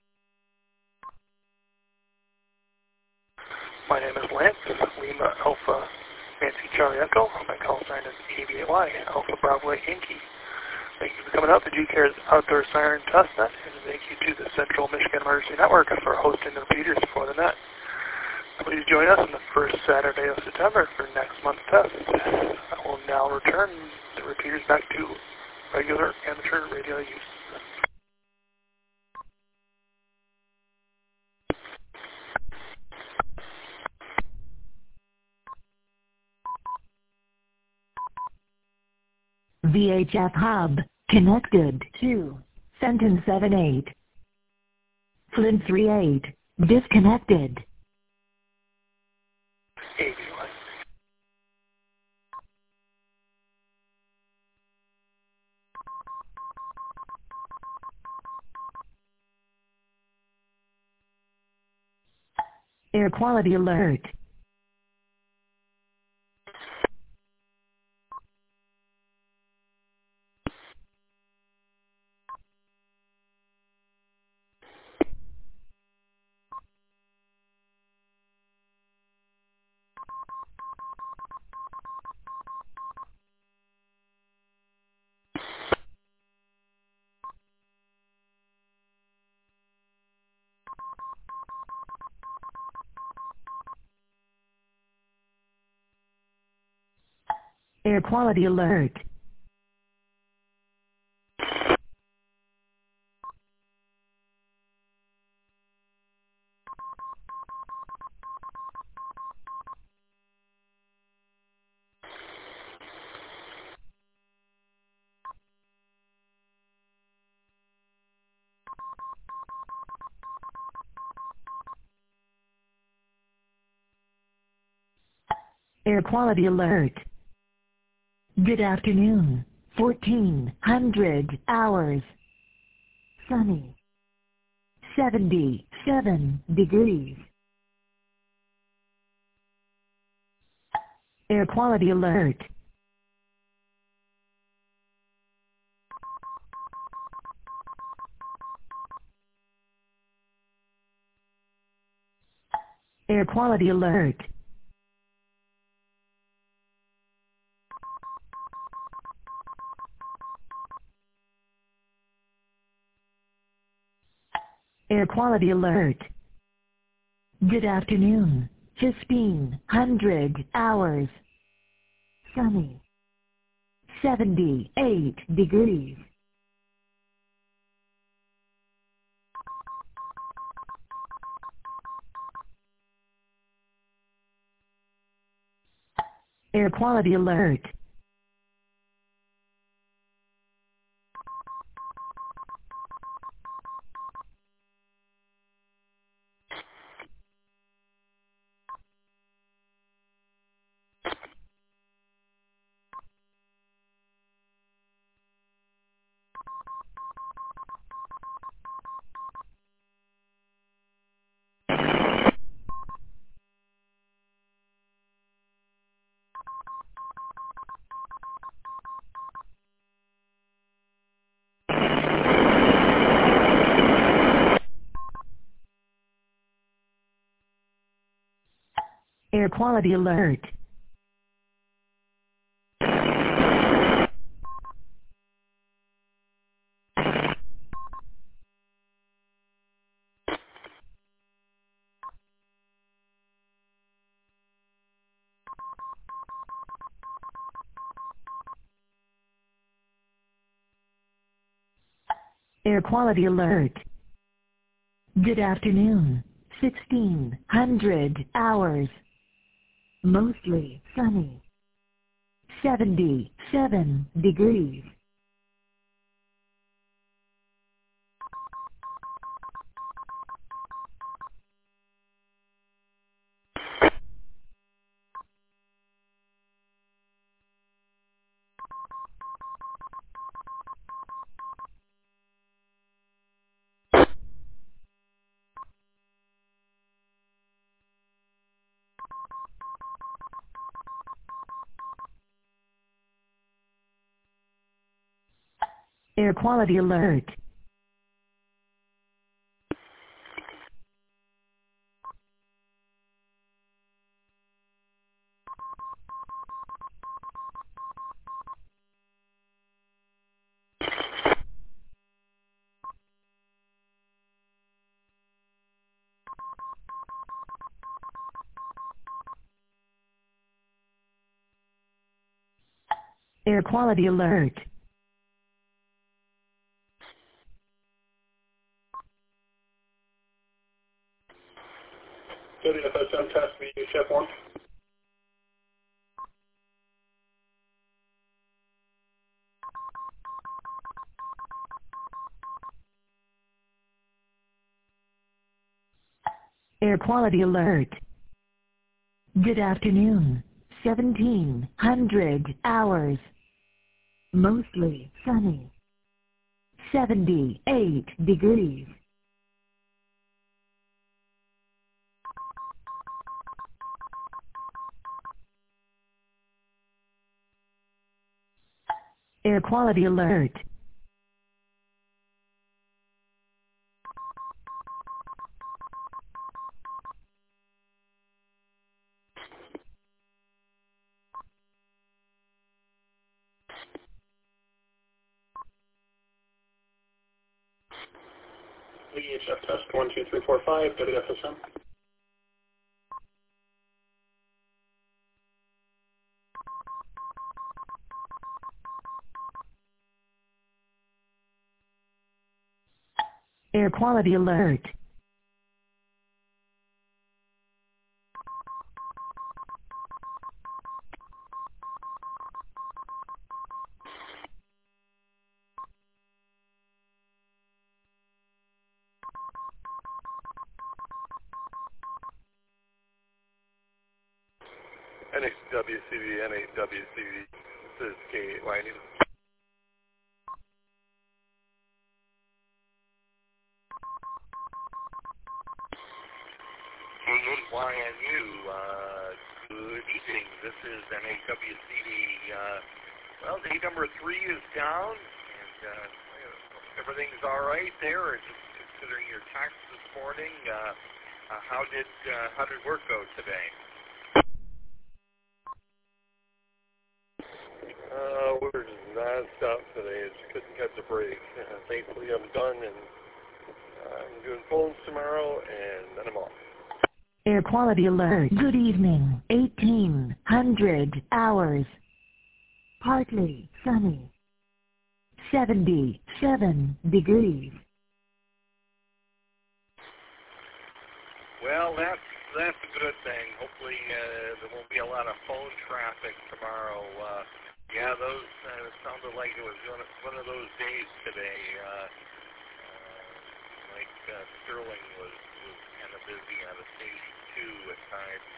My name is Lance, Lima Alpha Nancy Charlie Echo. My call sign is ABAY, Alpha Bravo Yankee. Thank you for coming out to GCARES Outdoor Siren Testnet, and thank you to the Central Michigan Emergency Network for hosting the repeaters for the net. Please join us on the first Saturday of September for next month's test. I will now return the repeaters back to regular amateur radio use. VHF hub connected to Fenton 78. Flint 38 disconnected. Air quality alert. Air quality alert. Air quality alert. Good afternoon. 1400 hours. Sunny. 77 degrees. Air quality alert. Air quality alert. Air quality alert. Good afternoon. 1500 hours. Sunny. 78 degrees. Air quality alert. Air quality alert. Air quality alert. Good afternoon. 1600 hours. Mostly sunny. 77 degrees. Air quality alert. Air quality alert. WFSM test VHF 1. Air quality alert. Good afternoon. 1700 hours. Mostly sunny. 78 degrees. Air quality alert. VHF test 12345, WFSM. Air quality alert. NHWCV, NHWCV, this is K8 Lightning. K8YNU, good evening. This is NHWCV. Well, day number 3 is down, and everything's all right there. Just considering your tax this morning, how did work go today? We're just non-stop today. I just couldn't catch a break. Thankfully, I'm done, and I'm doing phones tomorrow, and then I'm off. Air quality alert. Good evening. 1800 hours. Partly sunny. 77 degrees. Well, that's a good thing. Hopefully, there won't be a lot of phone traffic tomorrow. Yeah, those sounded like it was one of those days today. Sterling was kind of busy on a station 2 at times.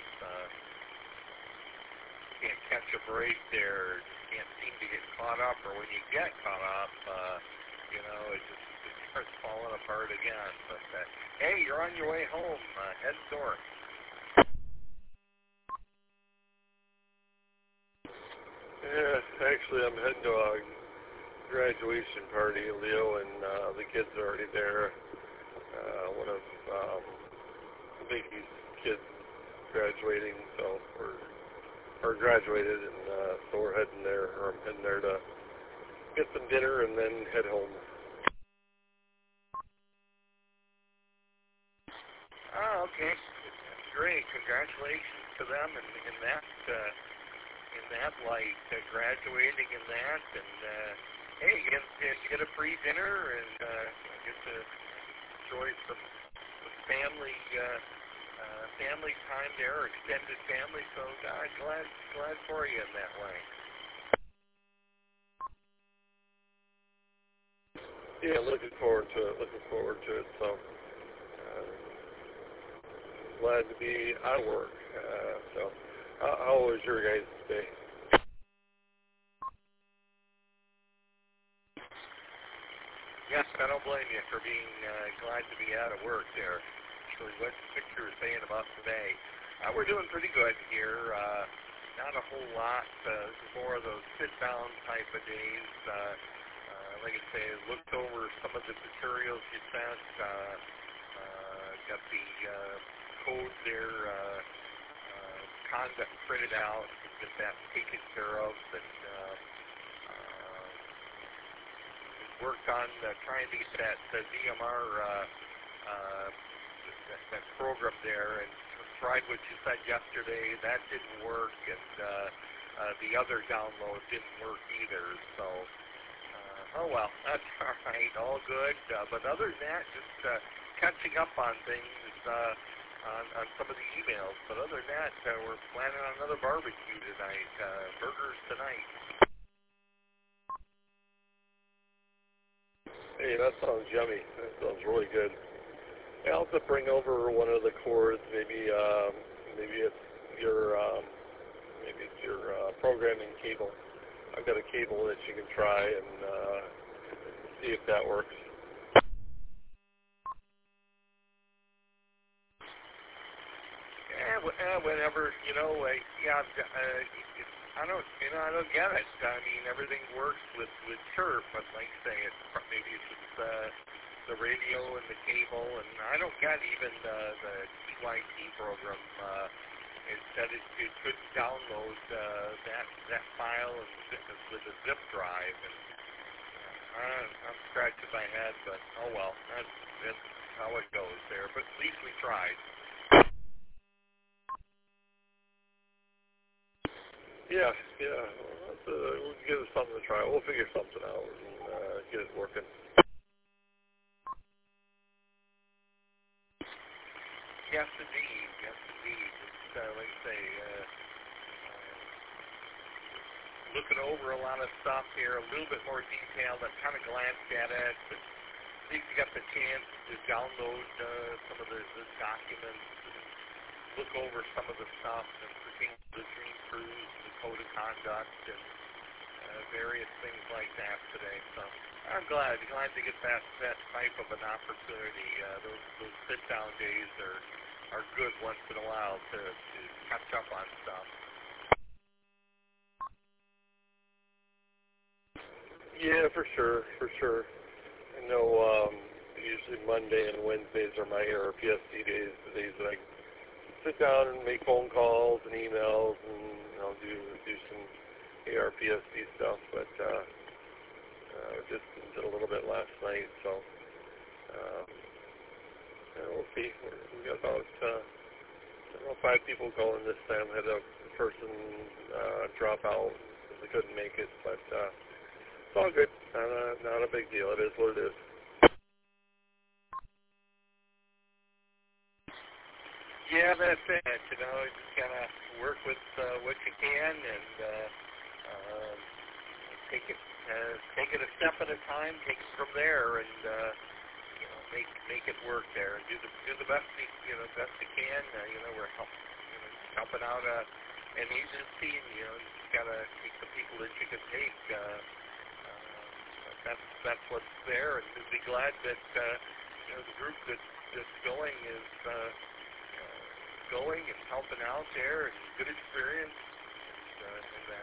Can't catch a break there. Just can't seem to get caught up. Or when you get caught up, it starts falling apart again. But hey, you're on your way home. Head north. Yeah, actually, I'm heading to a graduation party. Leo and the kids are already there. One of Mickey's kids graduating, so we're graduated, and so we're heading there. Or I'm heading there to get some dinner and then head home. Oh, okay. That's great. Congratulations to them in that light, graduating in that, and hey, you get a free dinner and get to enjoy some family time there, extended family. So, glad for you in that way. Yeah, looking forward to it. So glad to be out of work. So, how was your guys' day? Yes, I don't blame you for being glad to be out of work there. Actually, what Victor was saying about today, we're doing pretty good here. Not a whole lot. This is more of those sit-down type of days. Like I say, looked over some of the materials you sent. Got the code there, conduct printed out, get that taken care of, and worked on trying to get that DMR, that program there, and tried what you said yesterday. That didn't work, and the other download didn't work either. So, oh well, that's all right, all good. But other than that, just catching up on things on some of the emails. But other than that, we're planning on another barbecue tonight. Burgers tonight. Hey, that sounds yummy. That sounds really good. I'll have to bring over one of the cords. Maybe it's your programming cable. I've got a cable that you can try and see if that works. Whenever, I don't get it. I mean, everything works with chirp, but like I say, maybe it's just the radio and the cable, and I don't get even the TYT program. It said it could download that file with a zip drive, and I'm scratching my head, but oh well, that's how it goes there. But at least we tried. Yeah, we'll give it something to try. We'll figure something out and get it working. Yes, indeed. It's, like I say, looking over a lot of stuff here, a little bit more detailed. I've kind of glanced at it, but at least you got the chance to download some of the documents and look over some of the stuff that pertains to the Dream Cruise, the code of conduct, and various things like that today. So I'm glad to get that type of an opportunity. Those sit-down days are good once in a while to catch up on stuff. Yeah, for sure. I know usually Monday and Wednesdays are my ARPSD days, the days that I sit down and make phone calls and emails and do some ARPSD stuff, but just did a little bit last night, so we'll see. We got about 5 people going this time. Had a person drop out because they couldn't make it, but it's all good. Not a big deal. It is what it is. Yeah, that's it. You just gotta work with what you can and take it a step at a time. Take it from there and make it work there and do the best best you can. We're helping out an agency, and you just gotta take the people that you can take. That's what's there, and we'll be glad that the group that's going is going and helping out there. It's a good experience and that.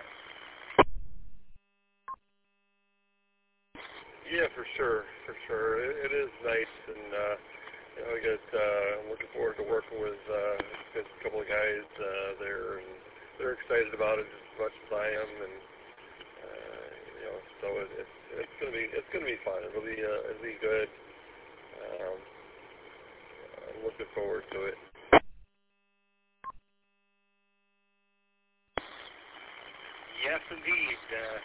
Yeah, for sure. It is nice, and I got. I'm looking forward to working with a couple of guys there, and they're excited about it just as much as I am, and so it's gonna be fun. It'll be good. I'm looking forward to it. Yes, indeed.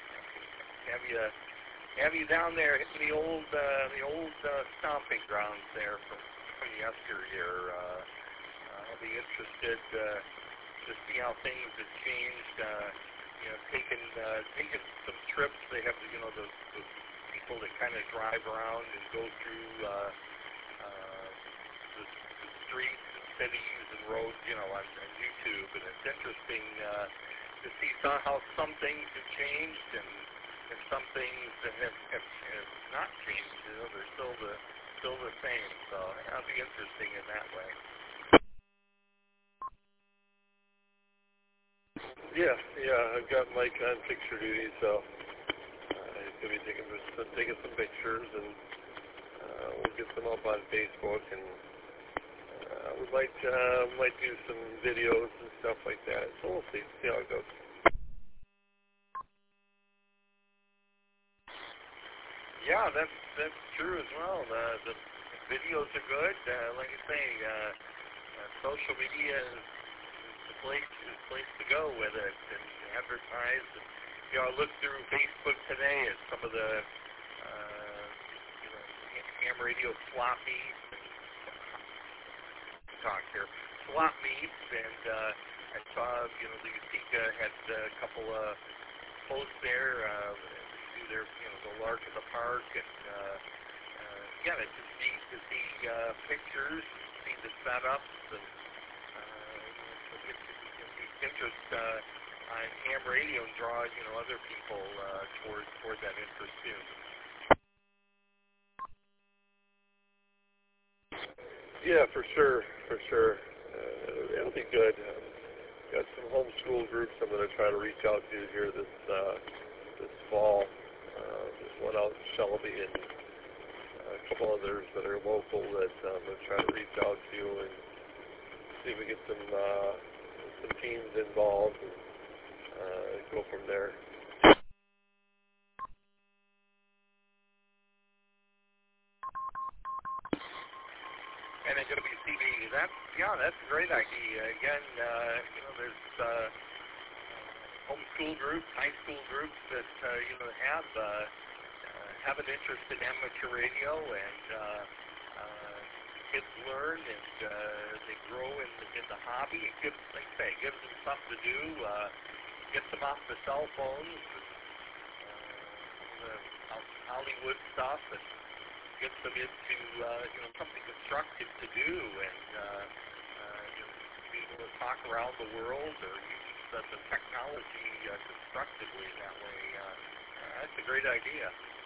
Have you down there hitting the old stomping grounds there from yesteryear? I'll be interested to see how things have changed. Taking some trips. They have the people that kind of drive around and go through the streets and cities and roads, on YouTube, and it's interesting to see how some things have changed and some things that have not changed. They're still the same. So it'll be interesting in that way. Yeah. I've got Mike on picture duty, so he's gonna be taking some pictures, and we'll get them up on Facebook, and we might do some videos and stuff like that. So we'll see how it goes. Yeah, that's true as well. The videos are good. Like I say, social media is the place to go with it and advertise. And, I looked through Facebook today at some of the ham radio swap meets. Swap meets, and I saw the Utica had a couple of posts there. Do their the Lark in the Park, and again, it's just neat to see pictures, see the setups, and it's interest on ham radio and draw other people toward that interest too. Yeah, for sure. It'll be good. Got some homeschool groups I'm going to try to reach out to here this fall. There's one out in Shelby and a couple others that are local that I'm going to try to reach out to and see if we get some teams involved and go from there. And it's going to be CB. That's a great idea. Again, there's homeschool groups, high school groups that have an interest in amateur radio, and kids learn and they grow in the hobby. It gives them something to do. Gets them off the cell phones, Hollywood stuff, and gets them into something constructive to do, and be able to talk around the world or use the technology constructively that way. That's a great idea.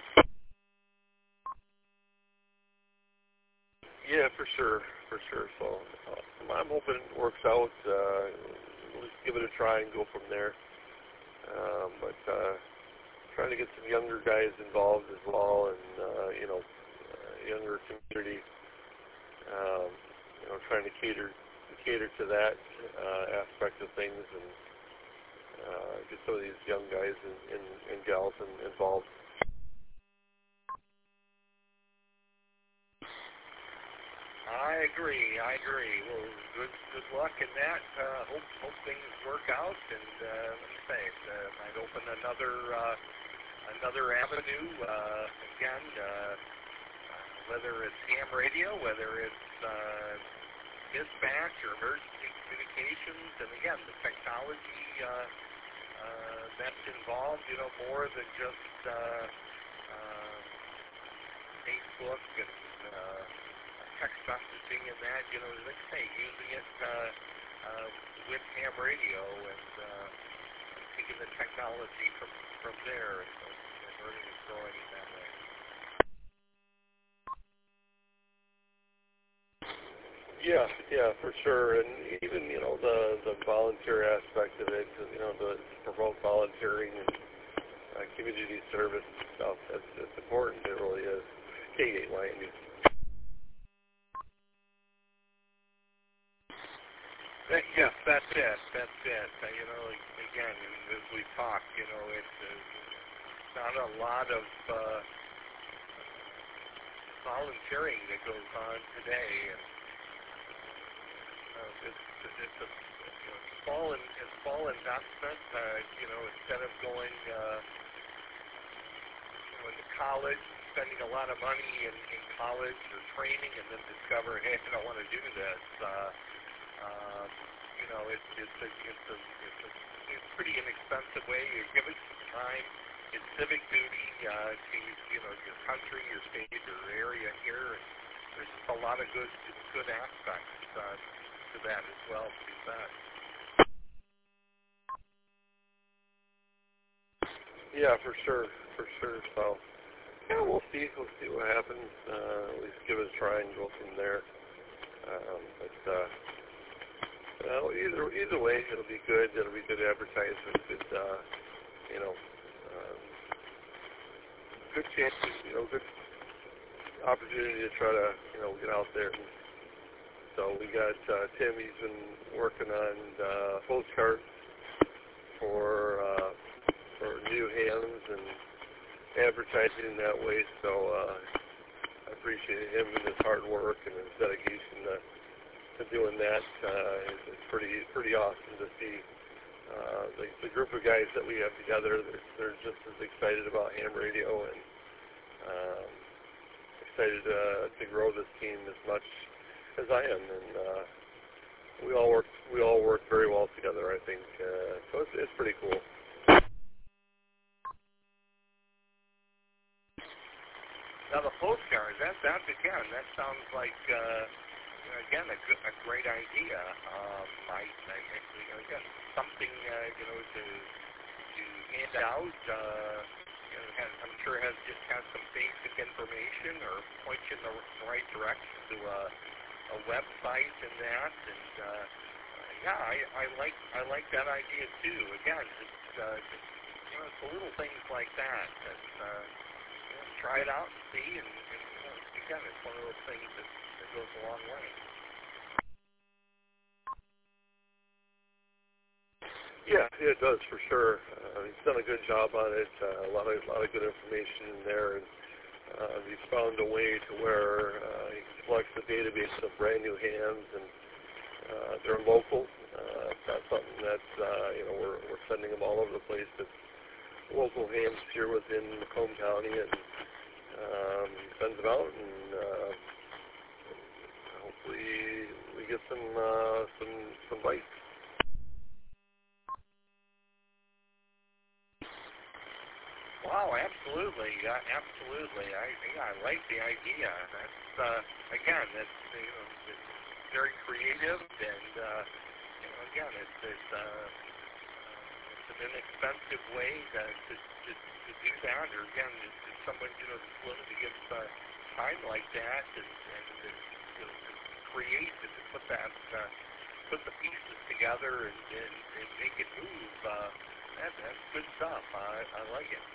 Yeah, for sure. So I'm hoping it works out. Let's give it a try and go from there. But trying to get some younger guys involved as well, and younger community. Trying to cater to that aspect of things, and get some of these young guys and gals involved. I agree. Well, good luck in that. Hope things work out, and let me say, it might open another avenue. Again, whether it's ham radio, whether it's dispatch or emergency communications, and again, the technology that's involved. More than just Facebook and text messaging and that, like I say, using it with ham radio and taking the technology from there and learning and growing in that way. Yeah, for sure. And even, the volunteer aspect of it, to promote volunteering and community service and stuff, it's important. It really is. K8 Langley. Yes, that's it. Again, as we talk, it's not a lot of volunteering that goes on today, and it's a small investment. Instead of going into college, spending a lot of money in college or training, and then discovering, hey, I don't want to do this. It's a pretty inexpensive way. You're given some time. It's civic duty to your country, your state, your area here. And there's just a lot of good aspects to that as well. To do that. Yeah, for sure. So, yeah, we'll see what happens. At least give it a try and go from there. Either way, it'll be good. It'll be good advertisement. Good, good chances. Good opportunity to try to, get out there. So we got Tim. He's been working on postcards for new hams and advertising in that way. So I appreciate him and his hard work and his dedication to doing that. It's pretty awesome to see the group of guys that we have together. They're just as excited about ham radio and excited to grow this team as much as I am. And we all work very well together, I think. So it's pretty cool. Now the postcards, that again, that sounds like again a great idea. Again something to hand out. I'm sure just has some basic information or point you in the right direction to a website and that. And I like that idea too. Again, just it's the little things like that try it out and see, and again, it's one of those things that goes a long way. Yeah, it does for sure. He's done a good job on it. A lot of good information in there, and he's found a way to where he collects a database of brand new hands, and they're local. It's not something that we're sending them all over the place. It's local hams here within Macomb County, and sends them out, and hopefully we get some bites. Wow, absolutely, absolutely. I like the idea. That's again, that's it's very creative, and again, it's an inexpensive way to do that. Or again, if someone is willing to give time like that and create and to put the pieces together and make it move, that's good stuff. I like it.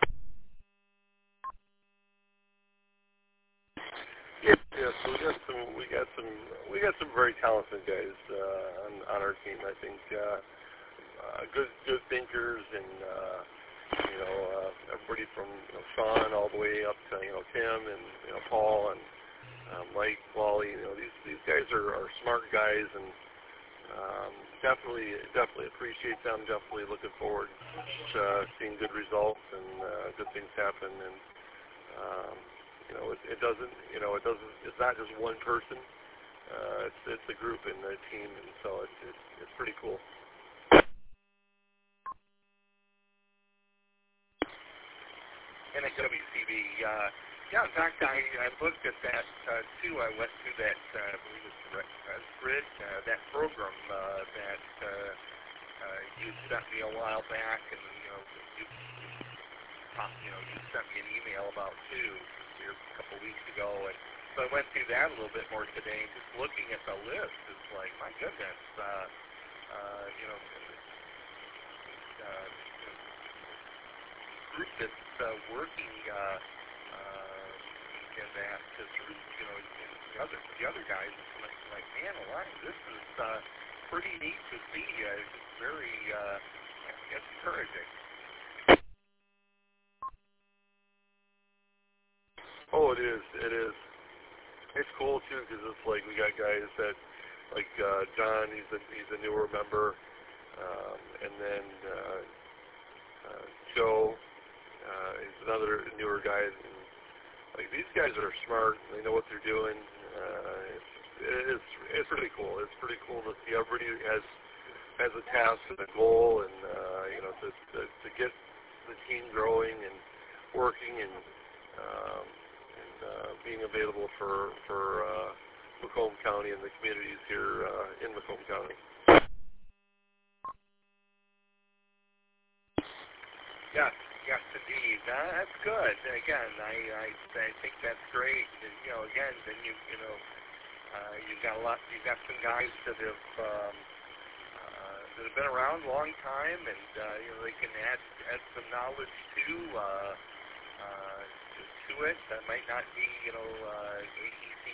Yeah, so we got some very talented guys on our team. I think good thinkers, and everybody from Sean all the way up to Tim and Paul and Mike, Wally. These guys are smart guys, and definitely appreciate them. Definitely looking forward to seeing good results and good things happen. And it's not just one person. It's a group and a team, and so it's pretty cool. And at WCB, in fact, I looked at that too. I went through that, I believe it's Grid, that program that you sent me a while back, and you sent me an email about too here a couple weeks ago, and so I went through that a little bit more today. And just looking at the list, it's like, my goodness, group that's working in that, because the other guys, it's like, man alive, this is pretty neat to see. It's just very it's encouraging. Oh, it is. It's cool too, because it's like we got guys that, like John, he's a newer member, and then Joe, he's another newer guy. And, like, these guys are smart. They know what they're doing. It's pretty cool. It's pretty cool to see everybody has a task and a goal, and to get the team growing and working and being available for Macomb County and the communities here in Macomb County. Yes, indeed. That's good. Again, I think that's great. And, again, then you've got some guys that have been around a long time, and they can add some knowledge to it. That might not be AEC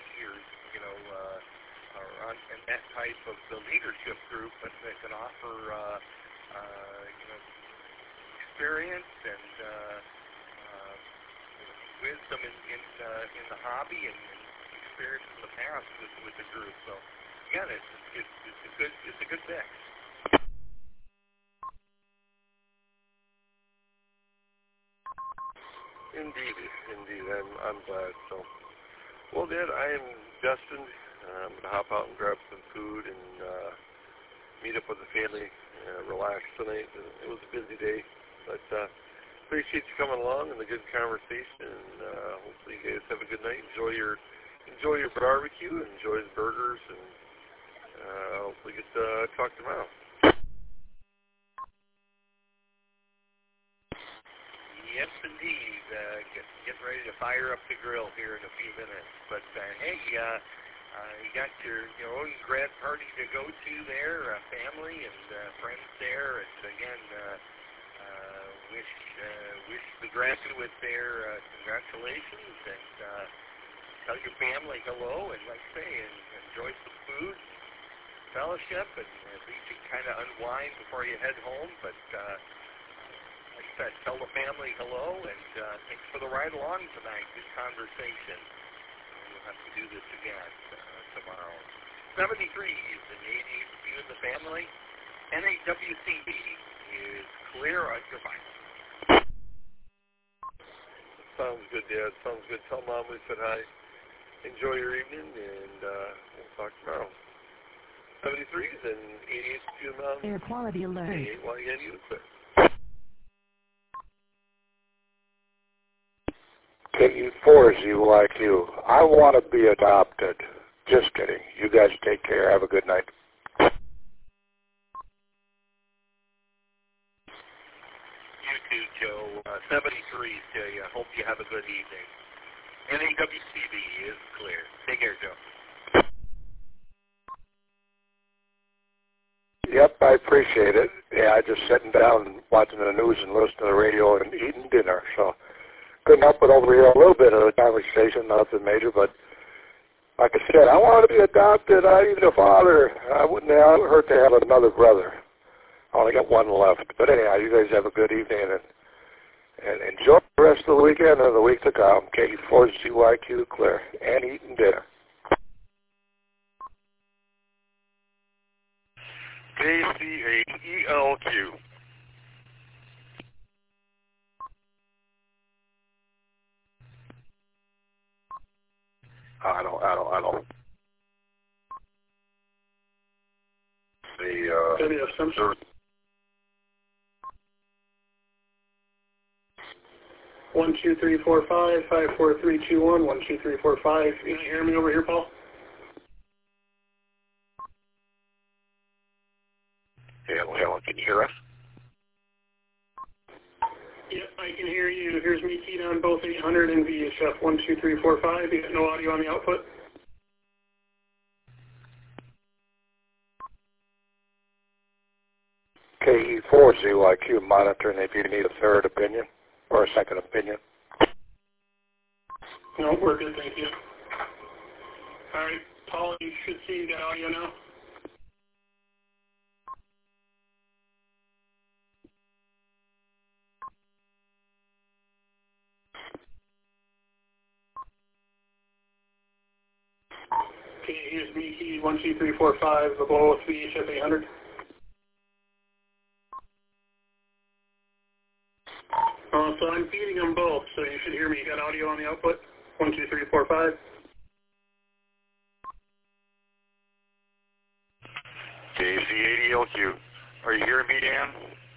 or in that type of the leadership group, but that can offer experience and wisdom in the hobby and experience in the past with the group. So again, it's a good mix. Indeed. I'm glad. So, well, Dad, I am destined. I'm going to hop out and grab some food and meet up with the family, relax tonight. It was a busy day, but appreciate you coming along and the good conversation. And hopefully you guys have a good night. Enjoy your barbecue, enjoy the burgers, and hopefully get to talk tomorrow. Yes, indeed. Getting ready to fire up the grill here in a few minutes. But hey, you got your own grad party to go to there, family and friends there. And again, wish the graduate there congratulations, and tell your family hello, and like I say, enjoy some food, fellowship, and at least you can kind of unwind before you head home. But like I said, tell the family hello, and thanks for the ride along tonight. Good conversation. We'll have to do this again tomorrow. 73s and 80s, you and the family. NAWCB is clear on your mic. Sounds good, Dad. Sounds good. Tell Mom we said hi. Enjoy your evening, and we'll talk tomorrow. 73s and 88s to Mom. Air quality alert. YNU clear. KE4ZYQ. I want to be adopted. Just kidding. You guys take care. Have a good night. You too, Joe. 73s to you. Hope you have a good evening. NAWCB is clear. Take care, Joe. Yep, I appreciate it. Yeah, I just sitting down and watching the news and listening to the radio and eating dinner, so couldn't help but overhear a little bit of the conversation, nothing major, but like I said, I want to be adopted. I need a father. I wouldn't hurt to have another brother. I only got one left. But anyhow, you guys have a good evening and enjoy the rest of the weekend and the week to come. KE4ZYQ clear and eating dinner. KC8ELQ. I don't. WFM. 12345 54321 12345. Can you hear me over here, Paul? Helen, can you hear us? Yep, I can hear you. Here's me keyed on both 800 and VHF 12345. You got no audio on the output? KE4ZYQ monitoring if you need a third opinion or a second opinion. No, we're good, thank you. All right, Paul, you should see you got audio now. Okay, here's me key 12345, the below with VHF 800. So I'm feeding them both, so you should hear me. You got audio on the output? 12345. KC8ELQ. Are you hearing me, Dan?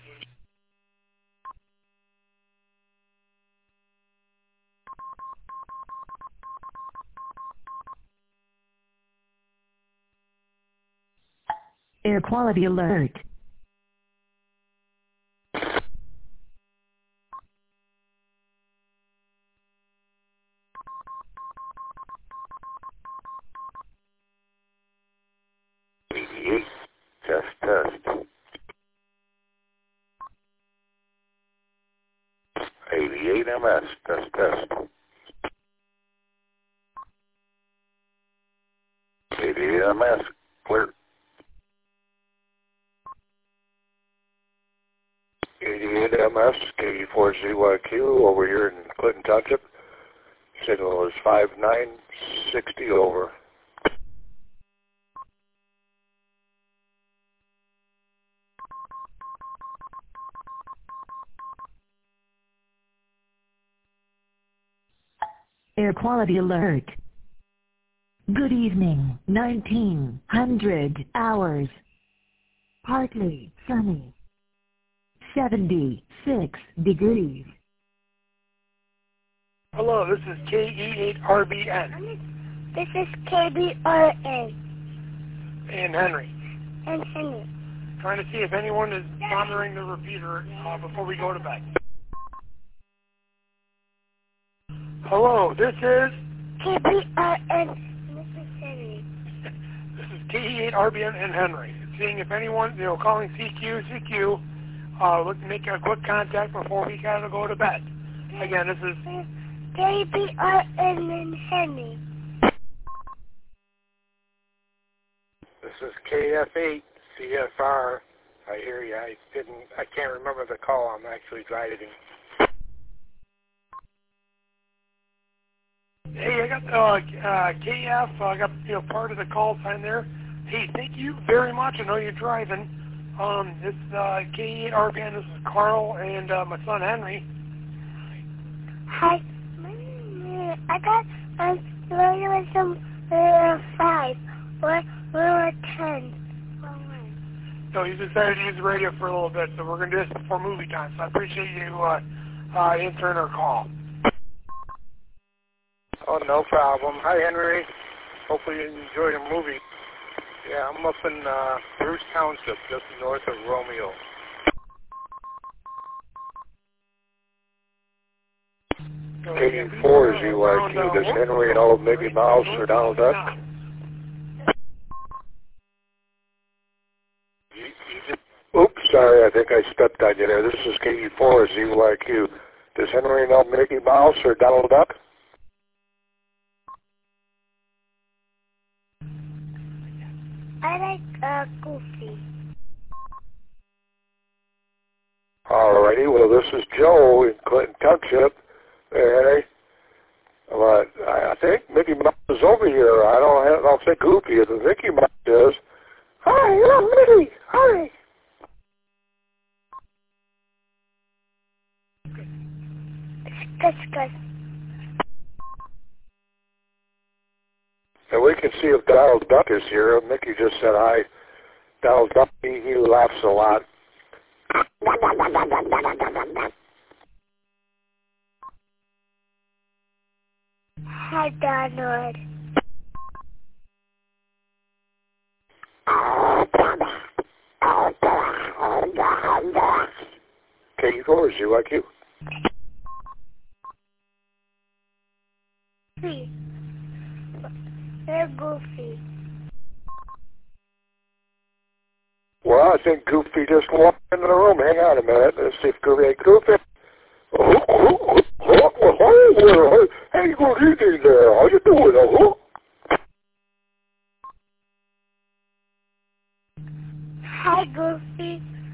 Air quality alert. Test. 88 MS. Test. 88 MS. Clear. 88 MS. KE4ZYQ over here in Clinton Township. Signal is 5960 over. Air quality alert. Good evening, 1900 hours. Partly sunny. 76 degrees. Hello, this is KE8RBN. This is KBRN. And Henry. And Henry. Trying to see if anyone is monitoring the repeater before we go to bed. Hello, this is KBRN. This is Henry. This is KE8RBN and Henry. Seeing if anyone, calling CQ, look to make a quick contact before we gotta go to bed. Again, this is KBRN and Henry. This is KF8 CFR. I hear you. I can't remember the call. I'm actually driving. Hey, I got KF. I got part of the call sign there. Hey, thank you very much. I know you're driving. It's KE8RBN. This is Carl and my son Henry. Hi. I got radio some 5 or 10. So you decided to use the radio for a little bit, so we're going to do this before movie time. So I appreciate you answering our call. Oh, no problem. Hi, Henry. Hopefully you enjoyed the movie. Yeah, I'm up in Bruce Township, just north of Romeo. KE4 is UIQ. Does Henry and old Mickey Mouse or Donald Duck? Oops, sorry, I think I stepped on you there. This is KE4 is UIQ. Does Henry know Mickey Mouse or Donald Duck? I like Goofy. Alrighty, well, this is Joe in Clinton Township. Henry. But I think Mickey Mouse is over here. I don't think Goofy is. Mickey Mouse is. Hi, hello, Mickey. Hi. Good. And we can see if Donald Duck is here. Mickey just said hi. Donald Duck, he laughs a lot. Hi, Donald. KE4 is UIQ. They're Goofy. Well, I think Goofy just walked into the room. Hang on a minute. Let's see if Goofy. Hey, Goofy. Hey, good evening there. How you doing? Hi, Goofy.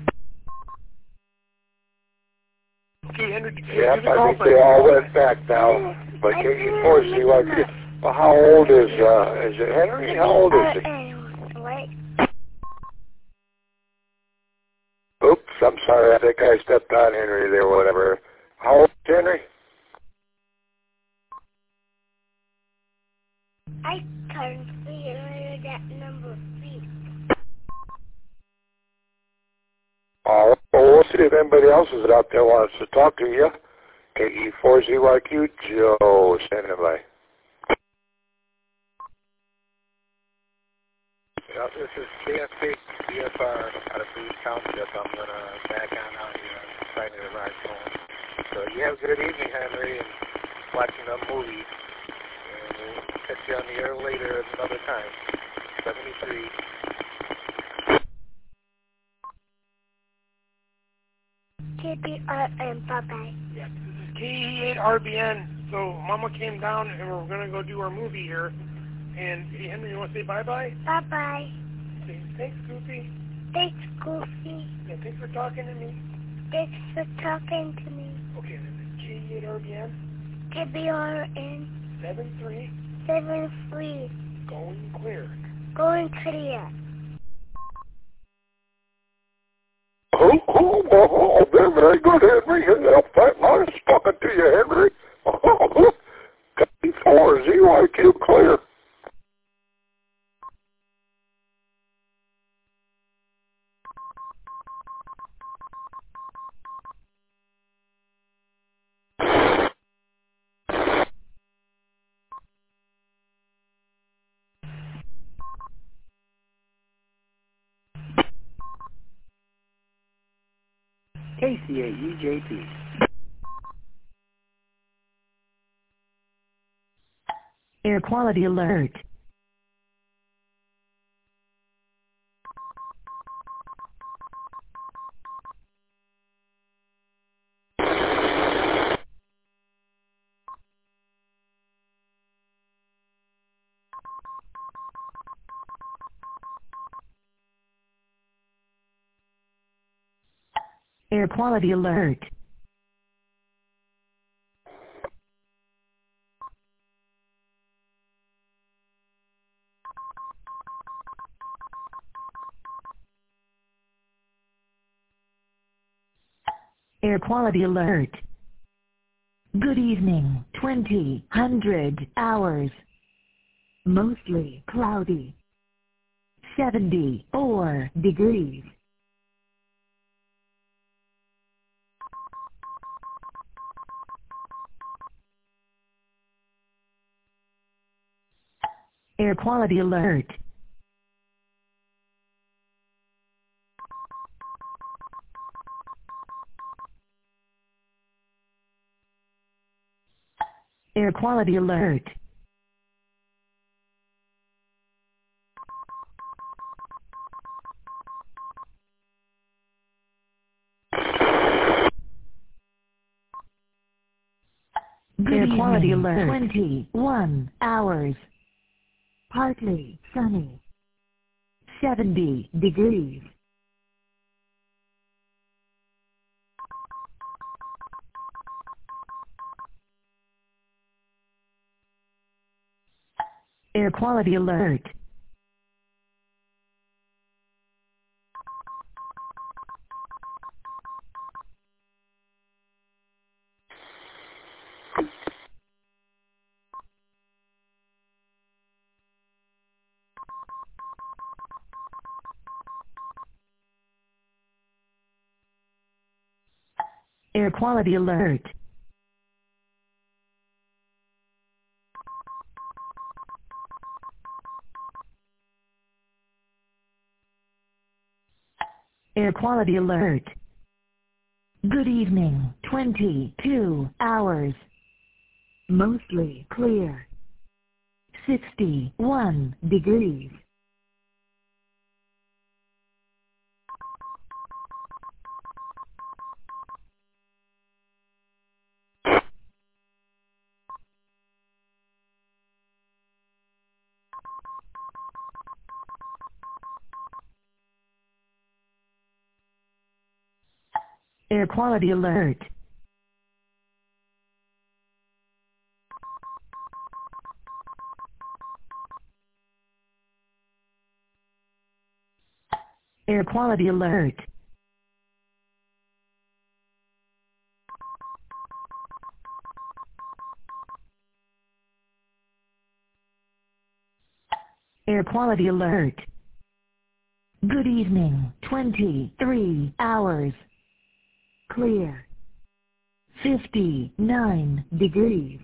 Okay, Henry, yep, I think they all went back now. But KE4 is UIQ. Well, how old is it Henry? How old is he? Oops, I'm sorry. I think I stepped on Henry there, whatever. How old is Henry? I can't figure that number 3. All right. Well, we'll see if anybody else is out there wants to talk to you. KE4ZYQ, Joe, standing by. Yeah, this is KF8 CFR out of Bruce Township. I'm going to back on out here. I'm trying to ride home. So you have a good evening, Henry, and watching a movie. And we'll catch you on the air later at another time. 73. KBRN, bye-bye. Yeah, this is KE8RBN. So Mama came down, and we're going to go do our movie here. And, hey, Henry, you want to say bye-bye? Bye-bye. Say, thanks, Goofy. Thanks, Goofy. Yeah, thanks for talking to me. Thanks for talking to me. Okay, this is KE8RBN. KBRN. 73. Going clear. Going clear. Oh, very good, Henry. Nice talking to you, Henry. KE4 ZYQ clear. KCAEJP. Air quality alert. Air quality alert. Air quality alert. Good evening, 2000 hours. Mostly cloudy. 74 degrees. Air quality alert. Air quality alert. Good Air evening, quality alert. 21 hours. Partly sunny. 70 degrees. Air quality alert. Air quality alert. Air quality alert. Good evening, 22 hours. Mostly clear. 61 degrees. Air quality alert. Air quality alert. Air quality alert. Good evening, 23 hours. Clear. 59 degrees.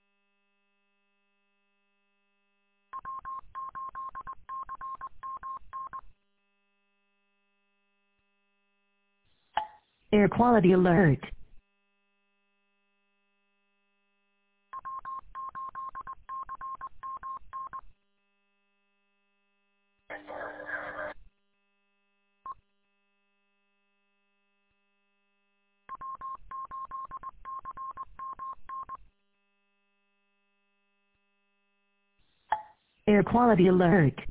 Air quality alert. Air quality alert.